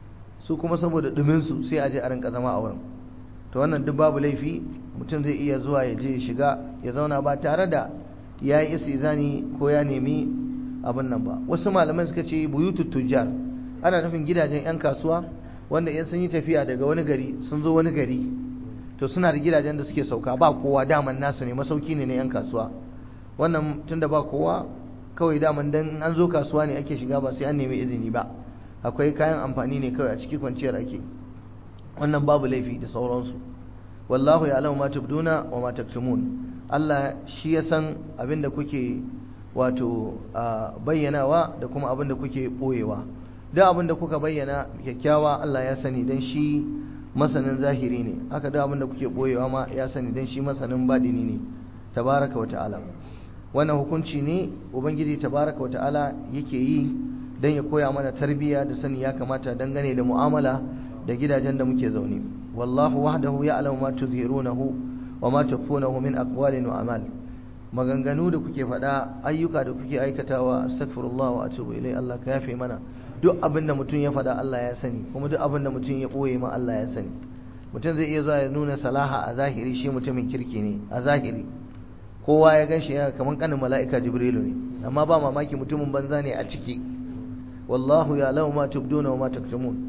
su kuma saboda dumin su sai a je a rinka zama a wurin to wannan duk babu laifi mutum zai iya zuwa ya je ya shiga ya zauna ba tare da ya yi istizani ko ya nemi abin nan ba wasu malaman suka ce buyutut tujjar ana nufin gidajen 'yan kasuwa wanda in sun yi tafiya daga wani gari sun zo wani gari to suna da gidajen da suke sauka ba kowa daman nasu ne masauki ne na 'yan kasuwa wannan tunda ba kowa kawai daman dan an zo kasuwa ne ake shiga ba sai an nemi izini ba akwai kayan amfani ne kawai a ciki kwanciyar ake wannan babu laifi da sauransu wallahu ya'lamu ma tubduna wa ma taktumun Allah shi ya san abinda kuke wato bayyanawa da kuma abinda kuke boyewa duk abinda kuka bayyana kyakkyawa Allah ya sani dan shi masanin zahiri ne haka duk abinda kuke boyewa ma ya sani dan shi masanin badini ne tabaraka wa ta'ala wannan hukunci ne ubangiji tabaraka wa ta'ala yake yi dan ya koya mana tarbiyya da sani ya kamata dangane da mu'amala da gidajen da muke zaune wallahu wahdahu ya'lamu ma tuzhirunahu wa ma tukhfunahu min aqwalin wa amal maganganu da kuke faɗa ayyuka da kuke aikatawa astaghfirullah wa atubu ilai Allah ka yafe mana duk abinda mutum ya faɗa Allah ya sani kuma duk abinda mutum ya boye ma Allah ya sani mutum zai iya zuwa ya nuna salaha a zahiri shi mutumin kirki ne a zahiri kowa ya ganshi ya kaman kanin mala'ika jibrilu ne amma ba mamaki mutumin banza ne a ciki wallahu ya'lamu ma tubduna wa ma taktumun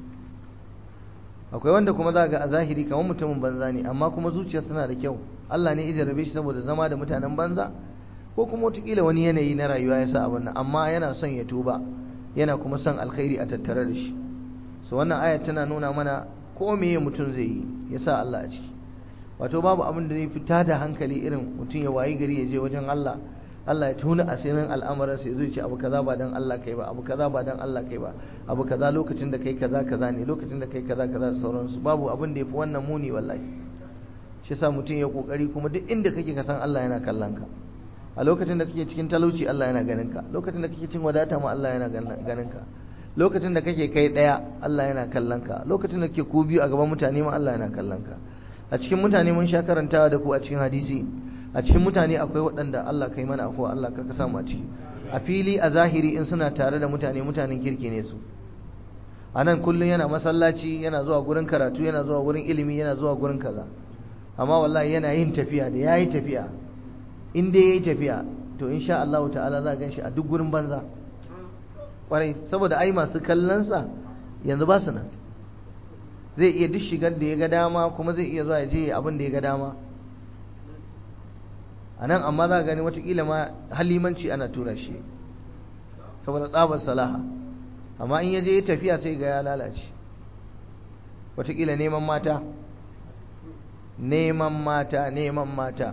akwai wanda kuma za ga a zahiri kamar mutumin banza ne amma kuma zuciya suna da kyau Allah ne ya jarabe shi saboda zama da mutanen banza ko kuma wataƙila wani yanayi na rayuwa ya sa abin nan amma yana son ya tuba yana kuma son alkhairi a tattare da shi so wannan ayat tana nuna mana ko meye mutum zai yi ya sa Allah a ciki wato babu abin da zai fita da hankali irin mutum ya wayi gari ya je wajen Allah Allah ya tuna asirin al'amuransa ya zo ce abu kaza ba dan Allah kai ba abu kaza ba dan Allah kai ba abu kaza lokacin da kai kaza kaza ne lokacin da kai kaza kaza da sauransu babu abin da yafi wannan muni wallahi shi yasa mutum ya kokari kuma duk inda kake ka san Allah yana kallon ka a lokacin da kake cikin talauci Allah yana ganin ka, lokacin da kake cikin wadata ma Allah yana ganin ka, lokacin da kake kai daya Allah yana kallon ka, lokacin da kake ku biyu a gaban mutane ma Allah yana kallon ka. A cikin mutane mun sha karantawa da ku a cikin hadisi, a cikin mutane akwai waɗanda Allah kai mana afuwa, Allah ka samu a ciki. A fili a zahiri in suna tare da mutane, mutanen kirki ne su. A nan kullum yana masallaci, yana zuwa gurin karatu, yana zuwa gurin ilimi, yana zuwa gurin kaza, amma wallahi yana yin tafiya, da yayi tafiya, in dai yayi tafiya to insha Allah ta'ala za a ganshi a duk gurin banza kwarai, saboda ai masu kallon sa yanzu ba su nan. Zai iya duk shigar da ya ga dama, kuma zai iya zuwa ya je abin da ya ga dama a nan, amma za a gani watakila ma halimanci ana tura shi saboda tsabar salaha, amma in ya je ya tafiya sai ga ya lalace. Watakila neman mata,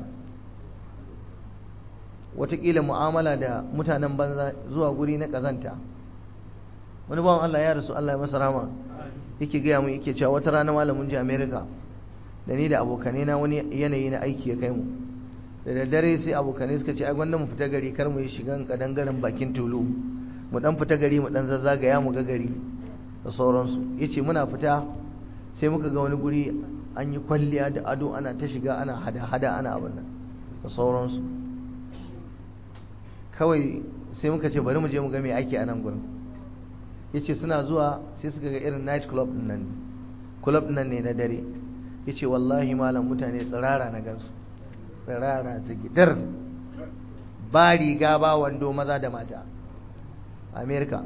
watakila mu'amala da mutanen banza, zuwa guri na kazanta. Wani bawan Allah ya rasu, Allah ya masa rama, yake gaya mu, yake cewa wata rana malamin ji America da ni da abokanai na wani yanayi na aiki ya kai mu, da daddare sai abokanai suka ce ai gwanda mu fita gari, kar mu yi shigan kadangaren bakin tulu, mu dan fita gari mu dan zazzagaya mu ga gari da sauransu. Yace muna fita sai muka ga wani guri an yi kwalliya da ado, ana ta shiga, ana hada ana abin nan da sauransu. Kawai sai muka ce bari mu je mu ga me ake a nan gurin. Yace suna zuwa sai suka ga irin night club din nan ne na dare. Yace wallahi malam mutane tsirara na gansu, tsirara zigidar, ba riga ba wando, maza da mata. America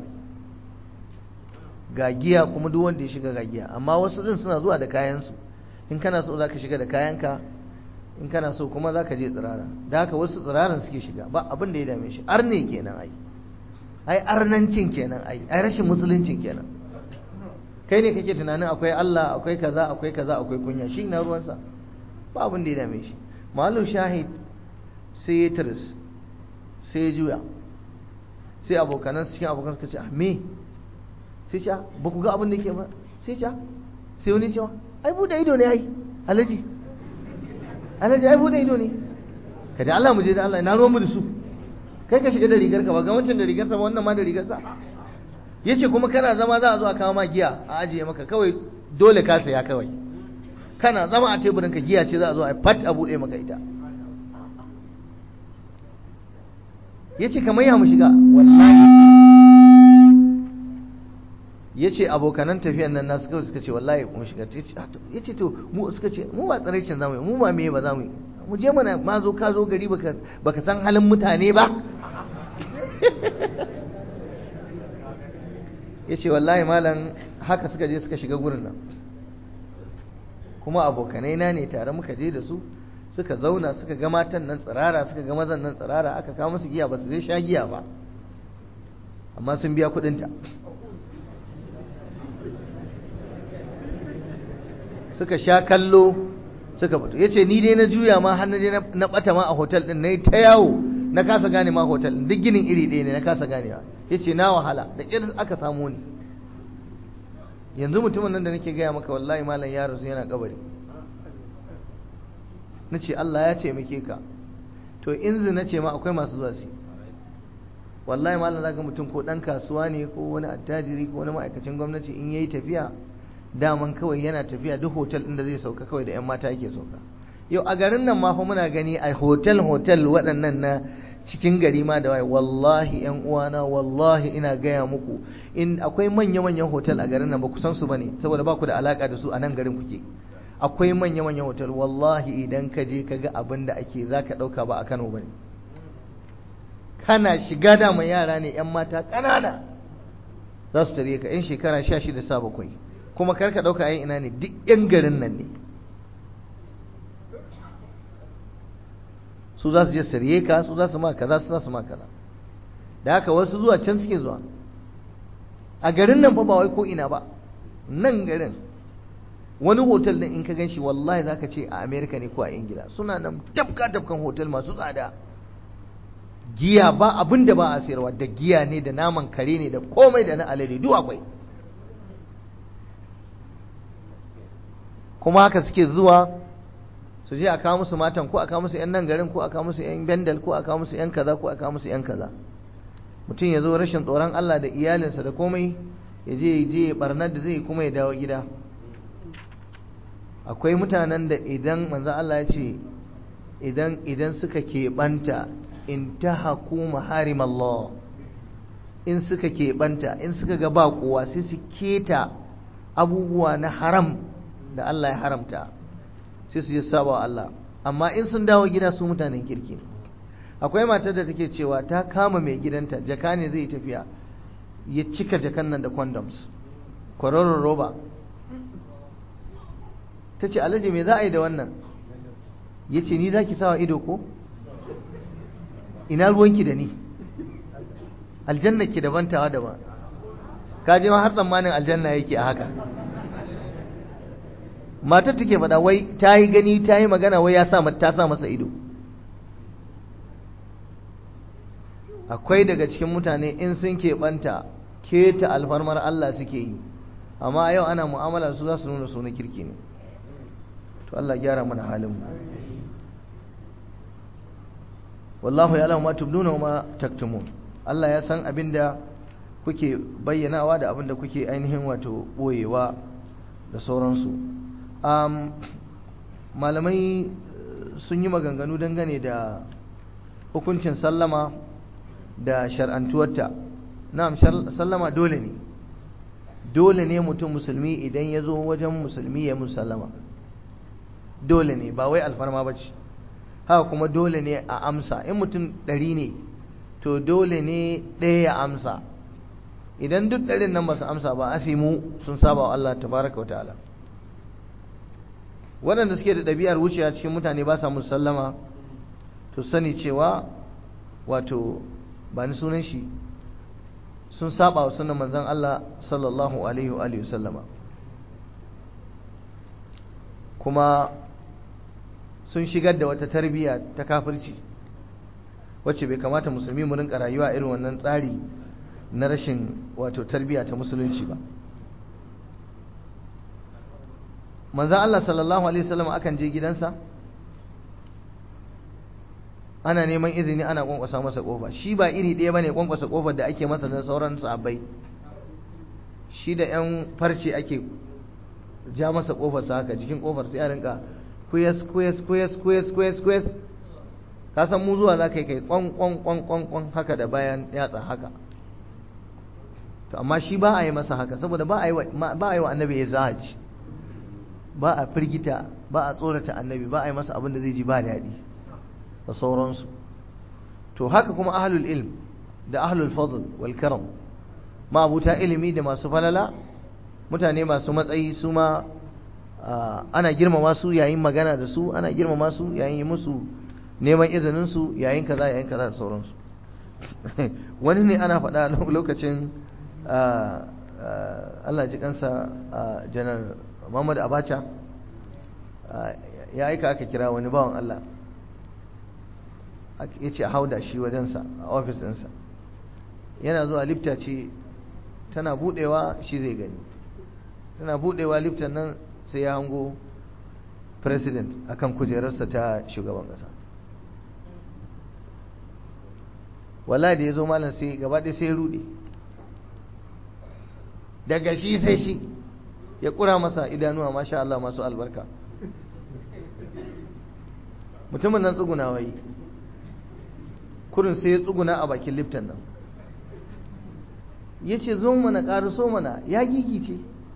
ga giya, kuma duk wanda ya shiga ga giya, amma wasu din suna zuwa da kayansu. In kana so zaka shiga da kayanka, in kana so kuma zaka je tsirara. Da haka wasu tsiraran suke shiga, ba abin da ya dame shi. Arne kenan ai arnancin kenan, ai rashin musuluncin kenan. Kai ne kake tunanin akwai Allah, akwai kaza, akwai kaza, akwai kunya, shi na ruwansa, ba abin da ya dame shi. Malu shahid sai ya tiris, sai ya juya, sai cikin abokan suka ce me, sai ce ba ku ga abin da yake ba, sai ce sai wani cewa ai bude ido ne, ai alaji ai bude ido ne, kada Allah mu je da Allah, ina ruwan mu da su, kai ka shiga da rigar ka, ba ga wancan da rigar sa, wannan ma da rigar sa. Yace kuma kana zama za a zo a kawo ma giya a ajiye maka, kawai dole ka saya, kawai kana zama a teburin ka giya ce za a zo a fat a bude maka ita. Yace kamar ya mu shiga, wallahi yace abokanan tafiyan nan nasu kawai suka ce wallahi mu shiga. Yace to mu suka ce mu ba tsaraicin zamu yi, mu ba meye ba zamu yi, mu je mana, ma zo ka zo gari baka san halin mutane ba. Yace wallahi malam haka suka je suka shiga gurin nan, kuma abokanai na ne tare muka je da su, suka zauna suka ga matan nan tsirara, suka ga mazan nan tsirara, aka kawo musu giya, ba su zai sha giya ba, amma sun biya kudinta. Suka sha kallo suka fito. Yace ni dai na juya ma har na je na bata ma a hotel din, nayi ta yawo, na kasa gane ma hotel din, duk ginin iri ɗaya ne, na kasa ganewa. Yace na wahala, da ƙyar aka samu ni. Yanzu mutumin nan da nake gaya maka wallahi malam ya rasu, yana kabari. Nace Allah ya taimake ka. To in zina ce ma akwai masu zuwa su. Wallahi malam zaka mutum ko dan kasuwa ne, ko wani attajiri, ko wani ma'aikacin gwamnati, in yayi tafiya daman kawai yana tafiya duk hotel din da zai sauka kawai da 'yan mata yake sauka. Yau a garin nan ma fa muna gani a hotel waɗannan na cikin gari ma da waye, wallahi ƴan uwana, wallahi ina gaya muku, in akwai manya-manyan hotel a garin nan ba ku san su bane saboda ba ku da alaka da su, a nan garin kuke. Akwai manya-manyan hotel, wallahi idan ka je ka ga abin da ake, zaka dauka ba a Kano bane. Kana shiga da mai yara ne, 'yan mata ƙanana za su tare ka, 'yan shekara 16 17, kuma karka dauka ai ina ne, duk 'yan garin nan ne. Su za su je sarye ka, su za su ma kaza, su za su ma kaza. Da haka wasu zuwa can suke zuwa, a garin nan fa ba wai ko ina ba, nan garin. Wani hotel din in ka ganshi wallahi zaka ce a America ne ko a Ingila, suna nan tafkan hotel masu tsada. Giya ba abin da ba a sayarwa, da giya ne, da naman kare ne, da komai, da na alade duk akwai. Kuma haka suke zuwa su je a kawo musu matan, ko a kawo musu 'yan nan garin, ko a kawo musu 'yan bendal, ko a kawo musu 'yan kaza, ko a kawo musu 'yan kaza. Mutum ya zo rashin tsoron Allah da iyalinsa da komai, ya je barnar da zai kuma ya dawo gida. Akwai mutanen da idan manzo Allah ya ce idan suka keɓanta in tahaku maharim Allah, in suka keɓanta, in suka ga ba kowa sai su keta abubuwa na haram da Allah ya haramta, sai su je saba wa Allah. Amma in sun dawo gida su mutanen kirki ne. Akwai matar da take cewa ta kama mai gidanta, jaka ne zai tafiya, ya cika jakan nan da condoms, kwaroron roba. Ta ce Alhaji me za a yi da wannan? Ya ce ni za ki sawa ido ko? Ina ruwanki da ni? Aljanna ki daban tawa daban. Ka je ma har tsammanin aljanna yake a haka. Matar take faɗa wai ta yi gani, ta yi magana, wai ta sa masa ido. Akwai daga cikin mutane in sun keɓanta keta alfarmar Allah suke yi, amma yau ana mu'amala su za su nuna su na kirki ne. To Allah gyara mana halin mu. Wallahu ya'lamu ma tubduna wa ma taktumun. Allah ya san abinda kuke bayyanawa da abinda kuke ainihin wato boyewa da sauransu. Malamai sun yi maganganu dangane da hukuncin sallama da shar'antuwarta. Na'am, sallama dole ne mutum musulmi idan ya zo wajen musulmi ya musallama, dole ne, ba wai alfarma ba ce. Haka kuma dole ne a amsa. In mutum 100 ne to dole ne ɗaya ya amsa. Idan duk 100 nan ba su amsa ba, asimu sun saba wa Allah tabaraka wa ta'ala. Waɗanda suke da ɗabi'ar wucewa cikin mutane ba sa musallama, to sani cewa wato ba ni sunan shi, sun saba wa sunan manzon Allah sallallahu alaihi wa alihi wasallama, kuma sun shigar da wata tarbiyya ta kafirci wacce bai kamata musulmi mu rinka rayuwa irin wannan tsari na rashin wato tarbiyya ta musulunci ba. Manzon Allah sallallahu alaihi wasallama akan je gidansa, ana neman izini, ana kwankwasa masa kofa. Shi ba iri ɗaya bane kwankwasa kofar da ake masa da sauran sahabbai. Shi da ƴan farce ake ja masa kofar sa haka, jikin kofar sai a rinka kuyas. Ka san mu zuwa zaka kai kwan haka da bayan yatsa haka. To amma shi ba a yi masa haka saboda ba a yi wa annabi ya zahaji, ba a firgita, ba a tsorata annabi, ba a yi masa abin da zai ji ba daɗi da sauransu. To haka kuma ahlul ilm da ahlul fadl wal karam, ma'abuta ilimi da masu falala, mutane masu matsayi, su ma ana girmama su yayin magana da su, ana girmama su yayin yi musu neman izinin su, yayin kaza da sauransu. Wani ne ana faɗa lokacin Allah ji kansa janar Muhammad Abacha ya aika aka kira wani bawan Allah, ya ce a hauda shi wajensa a ofis ɗinsa. Yana zuwa lifta ce tana buɗewa, shi zai gani, tana buɗewa liftan nan sai ya hango president akan kujerarsa ta shugaban ƙasa. Wallahi da ya zo malam sai gaba ɗaya sai ya ruɗe, daga shi sai shi ya ƙura masa idanuwa, masha Allah masu albarka. Mutumin nan tsuguna wai kurin sai ya tsuguna a bakin liftan nan, ya ce zo mana ƙaruso mana, ya gigice.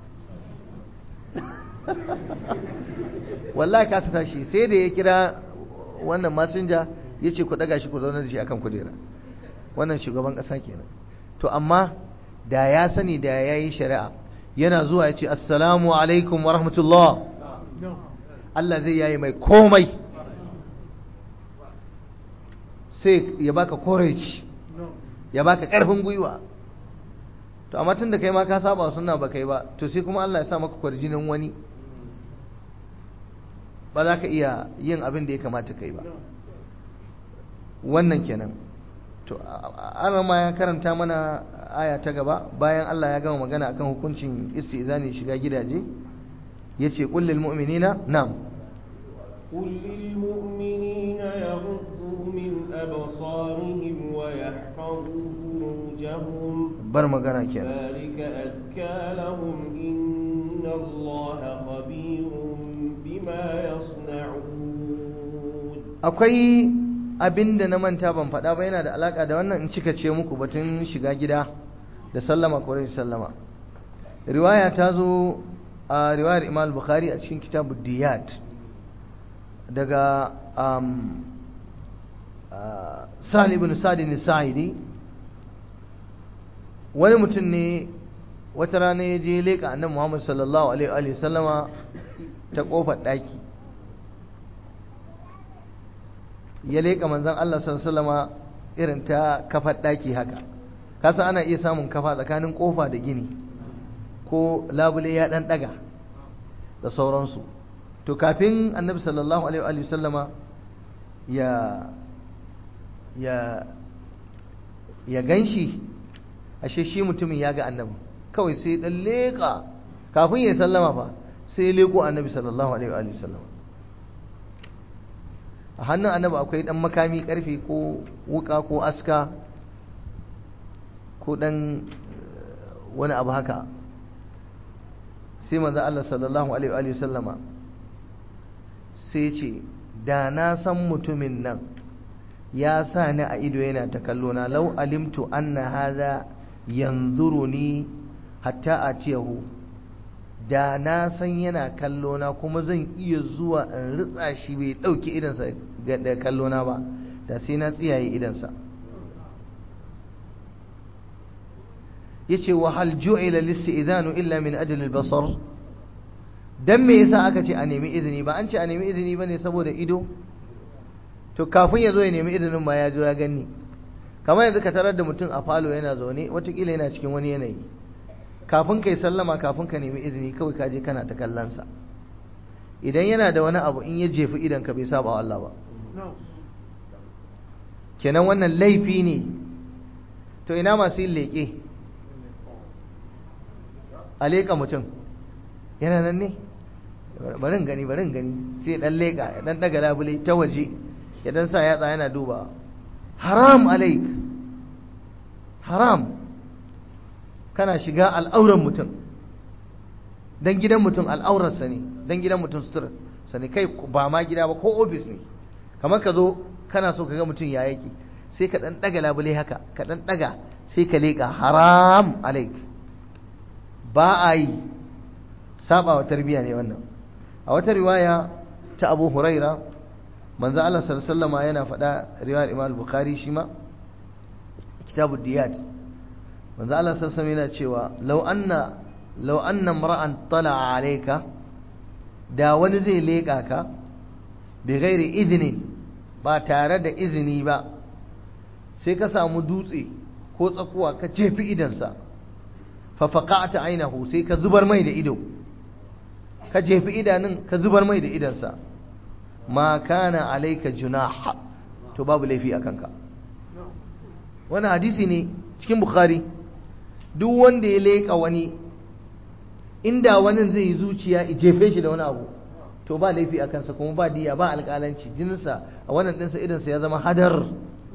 Wallahi kasa tashi, sai da ya kira wannan masinja ya ce ku ɗaga shi ku zauna da shi akan kujera. Wannan shugaban ƙasa kenan. To amma da ya sani da ya yi shari'a, yana zuwa ya ce assalamu alaikum wa rahmatullah, Allah zai yayi mai komai, sai ya baka courage, ya baka ƙarfin gwiwa. To amma tun da kai ma ka saba sunna ba kai ba, to sai kuma Allah ya sa maka kwarjinin wani, ba za ka iya yin abin da ya kamata kai ba. Wannan kenan. To ana ma ya karanta mana aya ta gaba bayan Allah ya gama magana akan hukuncin istizani shiga gidaje, yace qul lil mu'minina na'am قل للمؤمنين يغضوا من أبصارهم ويحفظوا فروجهم bar magana kenan. ذلك أزكى لهم إن الله خبير بما يصنعون. akwai abinda na manta ban faɗa ba, yana da alaka da wannan, in cika ce muku batun shiga gida da sallama ko rashin sallama. Riwaya ta zo a riwayar Imam Bukhari a cikin kitabud Diyat daga Sa'd ibn Sa'd al-Sa'idi. wani mutum ne wata rana ya je leƙa annabi Muhammad sallallahu alaihi wa sallama ta kofar ɗaki, ya leƙa manzon Allah sallallahu alaihi wa sallama irin ta kafar ɗaki haka. kasa ana iya samun kafa tsakanin kofa da gini, ko labule ya ɗan ɗaga da sauransu. to kafin annabi sallallahu alaihi wa sallama ya ganshi, ashe shi mutumin ya ga annabi, kawai sai dan leƙa kafin ya sallama fa sai leƙo annabi sallallahu alaihi wa sallama. a hannun annabi akwai dan makami karfe ko wuka ko aska ko dan wani abu haka. sai manzo Allah sallallahu alaihi wa sallama sai ce, da na san mutumin nan ya sa ni a ido yana ta kallo na, law alimtu anna hadha yanzuruni hatta atiyahu, da na san yana kallo na kuma zan iya zuwa in ritsa shi bai dauki idansa da kallo na ba, da sai na tsiyaye idansa. yace wa hal ju'ila lis-idanu illa min ajli al-basar, dan me yasa aka ce a nemi izini? ba an ce a nemi izini bane saboda ido? to kafin ya zo ya nemi izinin ma ya zo ya gani. kamar yanzu ka tarar da mutum a falo yana zaune, watakila yana cikin wani yanayi, kafin kai sallama, kafin ka nemi izini, kawai ka je kana ta kallonsa. idan yana da wani abu, in ya jefi idan ka bai saba wa Allah ba, kenan wannan laifi ne. to ina masu yin leƙe a leƙa mutum, yana nan ne, barin gani sai dan leƙa ya dan daga labule ta waje, ya dan sa yatsa yana duba. haram alaik, haram. kana shiga al'auran mutum, dan gidan mutum al'aurarsa ne, dan gidan mutum sutura sani, kai ba ma gida ba, ko ofis ne. kamar ka zo kana so ka ga mutum ya yake, sai ka dan daga labule haka, ka dan daga sai ka leƙa. haram alaik, ba a yi, saba wa tarbiya ne wannan. a wata riwaya ta Abu Huraira, manzo Allah sallallahu alaihi wasallam yana faɗa, riwayar Imam Bukhari shi ma kitabud Diyat, manzo Allah sallallahu alaihi wasallam yana cewa, law anna imra'an tala'a alayka, da wani zai leka ka bi ghairi idnin, ba tare da izini ba, sai ka samu dutse ko tsakuwa ka jefi idansa, fa faqa'ta aynahu, sai ka zubar mai da ido, ka jefi idanun ka zubar mai da idansa, ma kana alayka junah, to babu laifi a kanka. wannan hadisi ne cikin Bukhari. duk wanda ya leƙa wani, inda wani zai yi zuciya i jefe shi da wani abu, to ba laifi a kansa, kuma ba diya, ba alƙalanci. jininsa a wannan ɗinsa, idansa ya zama hadar.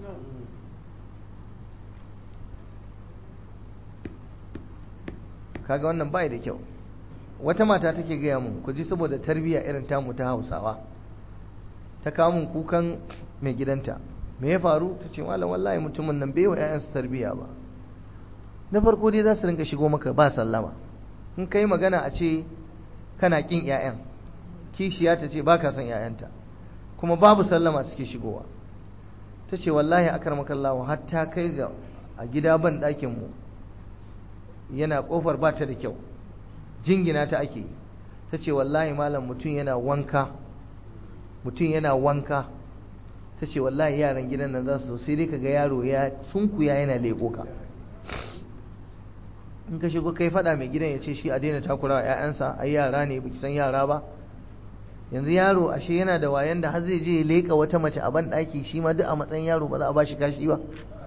kaga wannan bai da kyau. wata mata take gaya mun, ku ji saboda tarbiyya irin tamu ta Hausawa, ta kawo mun kukan mai gidanta. me ya faru? ta ce, malam wallahi mutumin nan bai wa 'ya'yansa tarbiyya ba. na farko dai za su rinka shigo maka ba sallama, in kai magana a ce kana kin 'ya'yan, kishiya ta ce baka son 'ya'yanta, kuma babu sallama suke shigowa. ta ce wallahi akarmakallahu, hatta kai ga a gida ban ɗakin mu yana kofar ba ta da kyau, jingina ta ake. ta ce wallahi malam mutum yana wanka, ta ce wallahi yaran gidan nan za su sai dai kaga yaro ya sunkuya yana leƙo ka. in ka shigo kai faɗa mai gidan ya ce shi a daina takura wa 'ya'yansa, ai yara ne, baki san yara ba. yanzu yaro ashe yana da wayan da har zai je ya leƙa wata mace a ban ɗaki, shi ma duk a matsayin yaro ba za a ba shi kashi ba.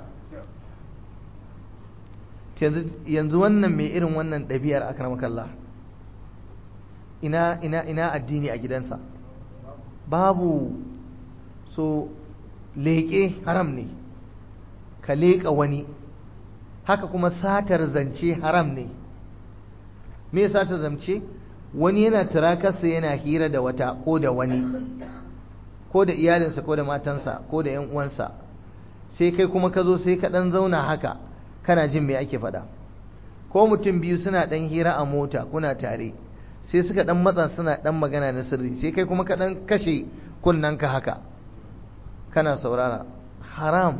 yanzu wannan mai irin wannan ɗabi'ar akramakallah, ina addini a gidansa? babu. So leƙe haram ne, ka leƙa wani. Haka kuma satar zance haram ne. Me satar zance? Wani yana turakarsa yana hira da wata ko da wani, ko da iyalinsa ko da matansa ko da yan uwansa, sai kai kuma ka zo sai ka dan zauna haka kana jin me ake faɗa. Ko mutum biyu suna dan hira a mota kuna tare, sai suka dan matsa suna dan magana na sirri, sai kai kuma ka dan kashe kunnanka haka kana saurara, haram.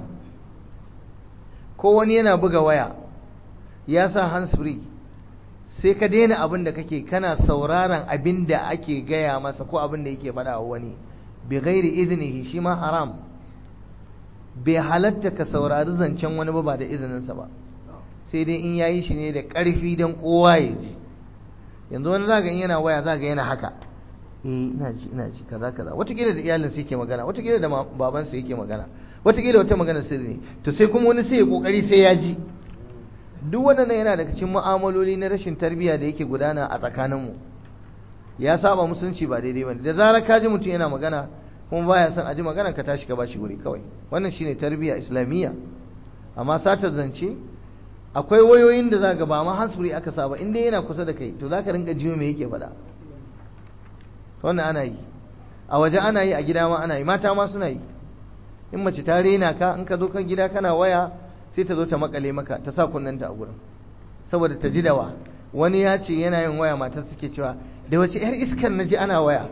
Ko wani yana buga waya ya sa hands free, sai ka daina abin da kake kana sauraron abin da ake gaya masa ko abin da yake faɗa wa wani bi ghairi iznihi, shi ma haram. Bai halatta ka saurari zancen wani ba da izininsa ba, sai dai in yayi shi ne da ƙarfi don kowa ya ji. Yanzu wani zaga in yana waya zaga yana haka, ina ji kaza kaza, watakila da iyalinsa yake magana, watakila da babansa yake magana, watakila wata magana sirri ne, to sai kuma wani sai ya kokari sai ya ji. Duk waɗannan yana daga cikin mu'amaloli na rashin tarbiyya da yake gudana a tsakaninmu, ya saba musulunci, ba daidai bane. Da zarar ka ji mutum yana magana kuma baya son a ji magana, ka tashi ka bashi guri kawai. Wannan shine tarbiyya islamiyya. Amma satar zance, akwai wayoyin da zaka ba ma hansuri aka saba, in dai yana kusa da kai to zaka rinka jiyo me yake faɗa. Wannan ana yi a waje, ana yi a gida ma ana yi, mata ma suna yi. In mace ta rena ka, in ka zo kan gida kana waya, sai ta zo ta makale maka, ta sa kunnanta a gurin saboda ta ji dawa. Wani ya ce yana yin waya, matar suke cewa da wace yar iskar na ji ana waya.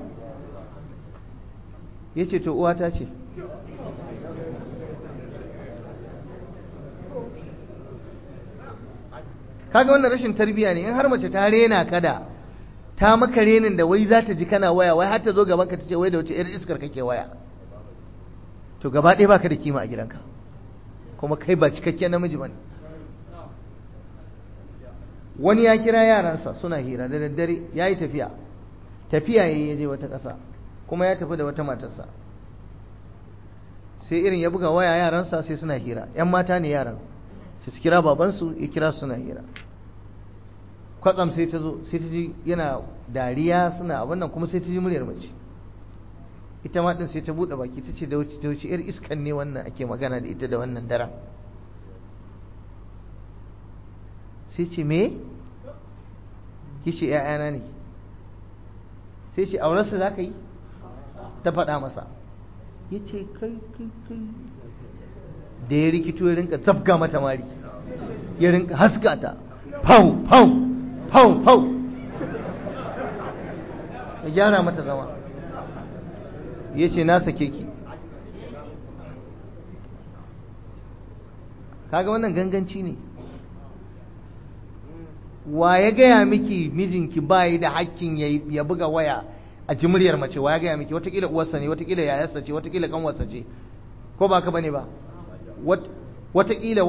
Ya ce to uwata ce. Kaga wannan rashin tarbiya ne. In har mace ta rena ka, da ta maka renin da wai za ta ji kana waya, wai har ta zo gaban ka ta ce wai da wace yar iskar kake waya, to gaba ɗaya baka da kima a gidanka, kuma kai ba cikakken namiji bane. Wani ya kira yaransa suna hira da daddare, yayi tafiya yayi je wata ƙasa, kuma ya tafi da wata matarsa. Sai irin ya buga waya yaransa sai suna hira, yan mata ne yaran, sai su kira babansu, ya kira suna hira. Kwatsam sai ta zo, sai ta ji yana dariya suna abin nan, kuma sai ta ji muryar mace. Ita ma din sai ta bude baki ta ce da wuce yar iskan ne wannan ake magana da ita da wannan daren. Sai ce me? Kishi ƴaƴana ne. Sai ce aurarsa za ka yi? Ta faɗa masa. Ya ce kai da ya rikito ya rinka zabga mata mari, ya rinka haska ta, pau pau pau pau, ya gyara mata zama. Ya ce na sake ki. Kaga wannan ganganci ne. Wa ya gaya miki mijinki bayi da hakkin ya buga waya a ji muryar mace? Wa ya gaya miki? Watakila uwarsa ne, watakila yayarsa ce, watakila kanwarsa ce, ko ba ka bane ba? Watakila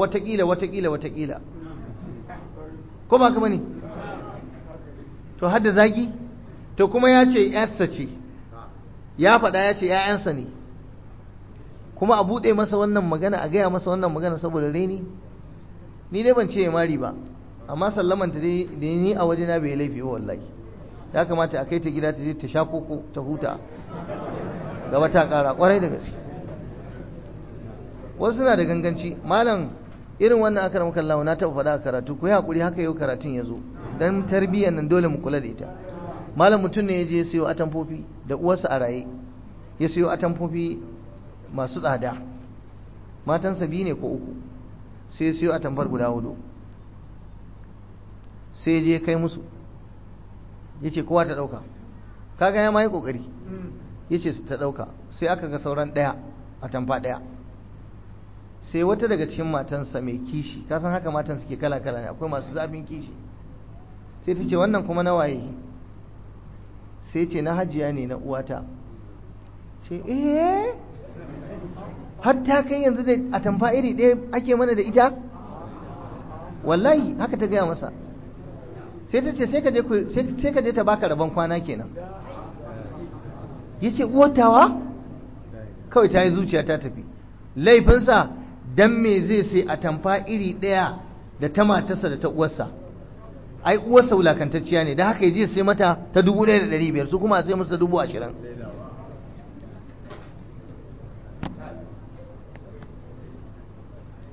ko ba ka bane? To hadda zagi? To kuma ya ce yarsa ce, ya faɗa ya ce ‘ya'yansa ne, kuma a buɗe masa wannan magana, a gaya masa wannan magana saboda reni? Ni dai ban ce ya mari ba, amma sallamanta dai da ni a wajena bai laifi ba wallahi. Ya kamata a kai ta gida ta je ta sha koko ta huta, gaba ta ƙara ƙwarai da gaske. Wasu suna da ganganci. Malam, irin wannan aka ramka Allah na taɓa faɗa a karatu, ku yi haƙuri, haka yau karatun ya zo, don tarbiyyar nan dole mu kula da ita. Malam mutum ne ya je siyo atamfofi da uwarsa a raye, ya siyo atamfofi masu tsada, matansa biyu ne ko uku, sai ya siyo atamfar guda 4, sai ya je kai musu, ya ce kowa ta ɗauka. Kaga ya ma yi ƙoƙari, ya ce ta ɗauka. Sai aka ga sauran ɗaya, atamfa ɗaya. Sai wata daga cikin matansa mai kishi, kasan haka matan suke kala-kala ne, akwai masu zafin kishi, sai ta ce wannan kuma na waye? Sai ce na hajiya ne, na uwata. Ce hatta kai yanzu da atamfa iri ɗaya ake mana da ita? Wallahi haka ta gaya masa. Sai ta ce sai ka je ta baka rabon kwana kenan. Ya ce uwatawa? Kawai ta yi zuciya ta tafi. Laifinsa dan me zai sai atamfa iri ɗaya da ta matarsa da ta uwarsa? Ai uwarsa wulakantacciya ne, da haka yaje sai mata ta 1,500, su kuma sai musu 20,000.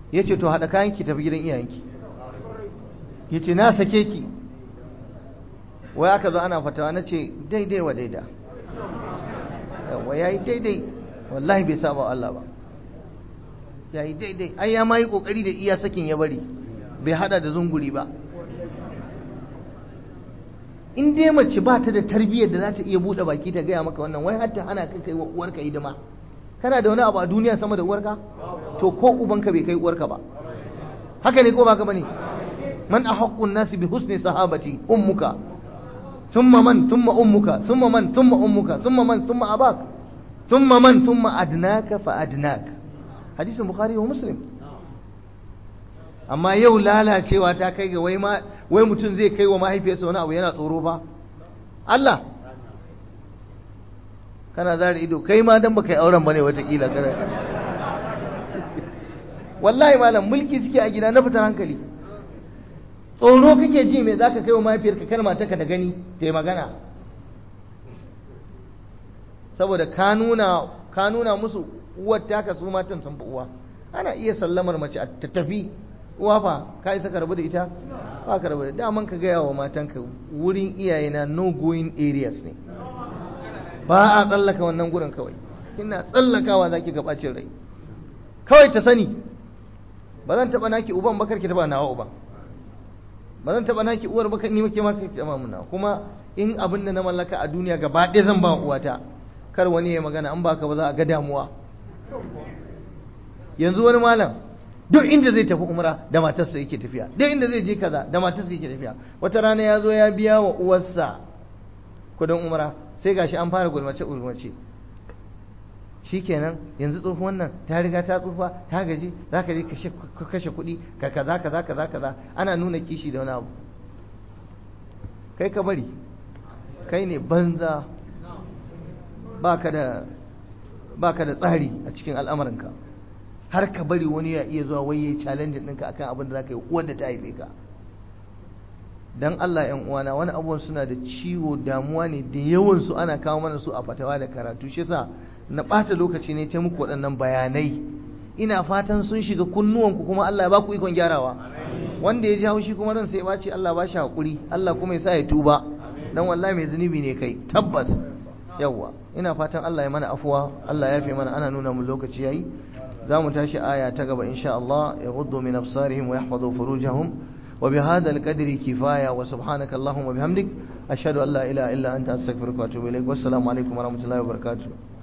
ya ce to haɗa kayan ki tafi gidan iyayenki. Ya ce na sake ki. Wai aka zo ana fatawa, na ce daidai wa daida, yawa ya yi daidai, wallahi bai saba wa Allah ba, ya yi daidai. Ai ya ma yi ƙoƙari da iya sakin ya bari, bai hada da zunguri ba. In dai mace ba ta da tarbiyyar da za ta iya buɗe baki ta gaya maka wannan, wai har ta hana ka kai wa uwarka hidima. Kana da wani abu a duniya sama da uwarka? To ko ubanka bai kai uwarka ba. Haka ne ko ba ka bane? Man ahaqqun nasi bi husni sahabati ummuka, thumma man, thumma ummuka, thumma man, thumma ummuka, thumma man, thumma abak, thumma man, thumma adnaka fa adnak. Hadisin Bukhari wa Muslim. Amma yau lalacewa ta kai ga wai mutum zai kai wa mahaifiyarsa wani abu yana tsoro fa. Allah, kana zara ido, kai ma dan baka yi auren bane watakila kana. Wallahi malam, mulki suke a gida na fitar hankali. Tsoro kake ji me zaka kai wa mahaifiyarka kar matarka da gani ta yi magana, saboda ka nuna musu uwar taka su matan sun fi uwa. Ana iya sallamar mace ta tafi, uwa fa ka isa ka rabu da ita? Ba ka rabu da daman ka gaya wa matanka wurin iyayena no going areas ne, ba a tsallaka wannan gurin. Kawai kina tsallakawa zaki ga bacin rai. Kawai ta sani ba zan taba naki uban ba, karki taba nawa uban. Ba zan taba naki uwar ba, ni muke ma kai taba mun. Kuma in abin da na mallaka a duniya gaba ɗaya zan ba uwata, kar wani ya magana, an baka ba za a ga damuwa. Yanzu wani malam duk inda zai tafi umra da matarsa yake tafiya, duk inda zai je kaza da matarsa yake tafiya. Wata rana ya zo ya biya wa uwarsa kudin umra, sai gashi an fara gulmace. Shikenan yanzu tsohuwan nan ta riga ta tsufa, ta gaji, za ka je kashe kuɗi ka kaza, ana nuna kishi da wani abu. Kai ka bari, kai ne banza, baka da tsari a cikin al'amuranka, har ka bari wani ya iya zuwa waye challenge ɗinka akan abin da za ka yi uwar da ta haife ka. Dan Allah ‘yan uwana, wani abubuwan suna da ciwo, damuwa ne da yawansu ana kawo mana su a fatawa da karatu. Shi yasa na ɓata lokaci ne ta muku waɗannan bayanai. Ina fatan sun shiga kunnuwanku kuma Allah ya ba ku ikon gyarawa. Wanda ya ji haushi kuma ran sai ya ɓaci, Allah ba shi haƙuri, Allah kuma ya sa ya tuba. Dan wallahi mai zunubi ne kai, tabbas. Yawwa, ina fatan Allah ya mana afuwa, Allah ya fi mana, ana nuna mu lokaci yayi. Za mu tashi aya ta gaba insha Allah, yaghuddu min absarihim wa yahfazu furujahum. وبهذا القدر كفاية وسبحانك اللهم وبحمدك أشهد أن لا إله إلا أنت أستغفرك وأتوب إليك والسلام عليكم ورحمة الله وبركاته.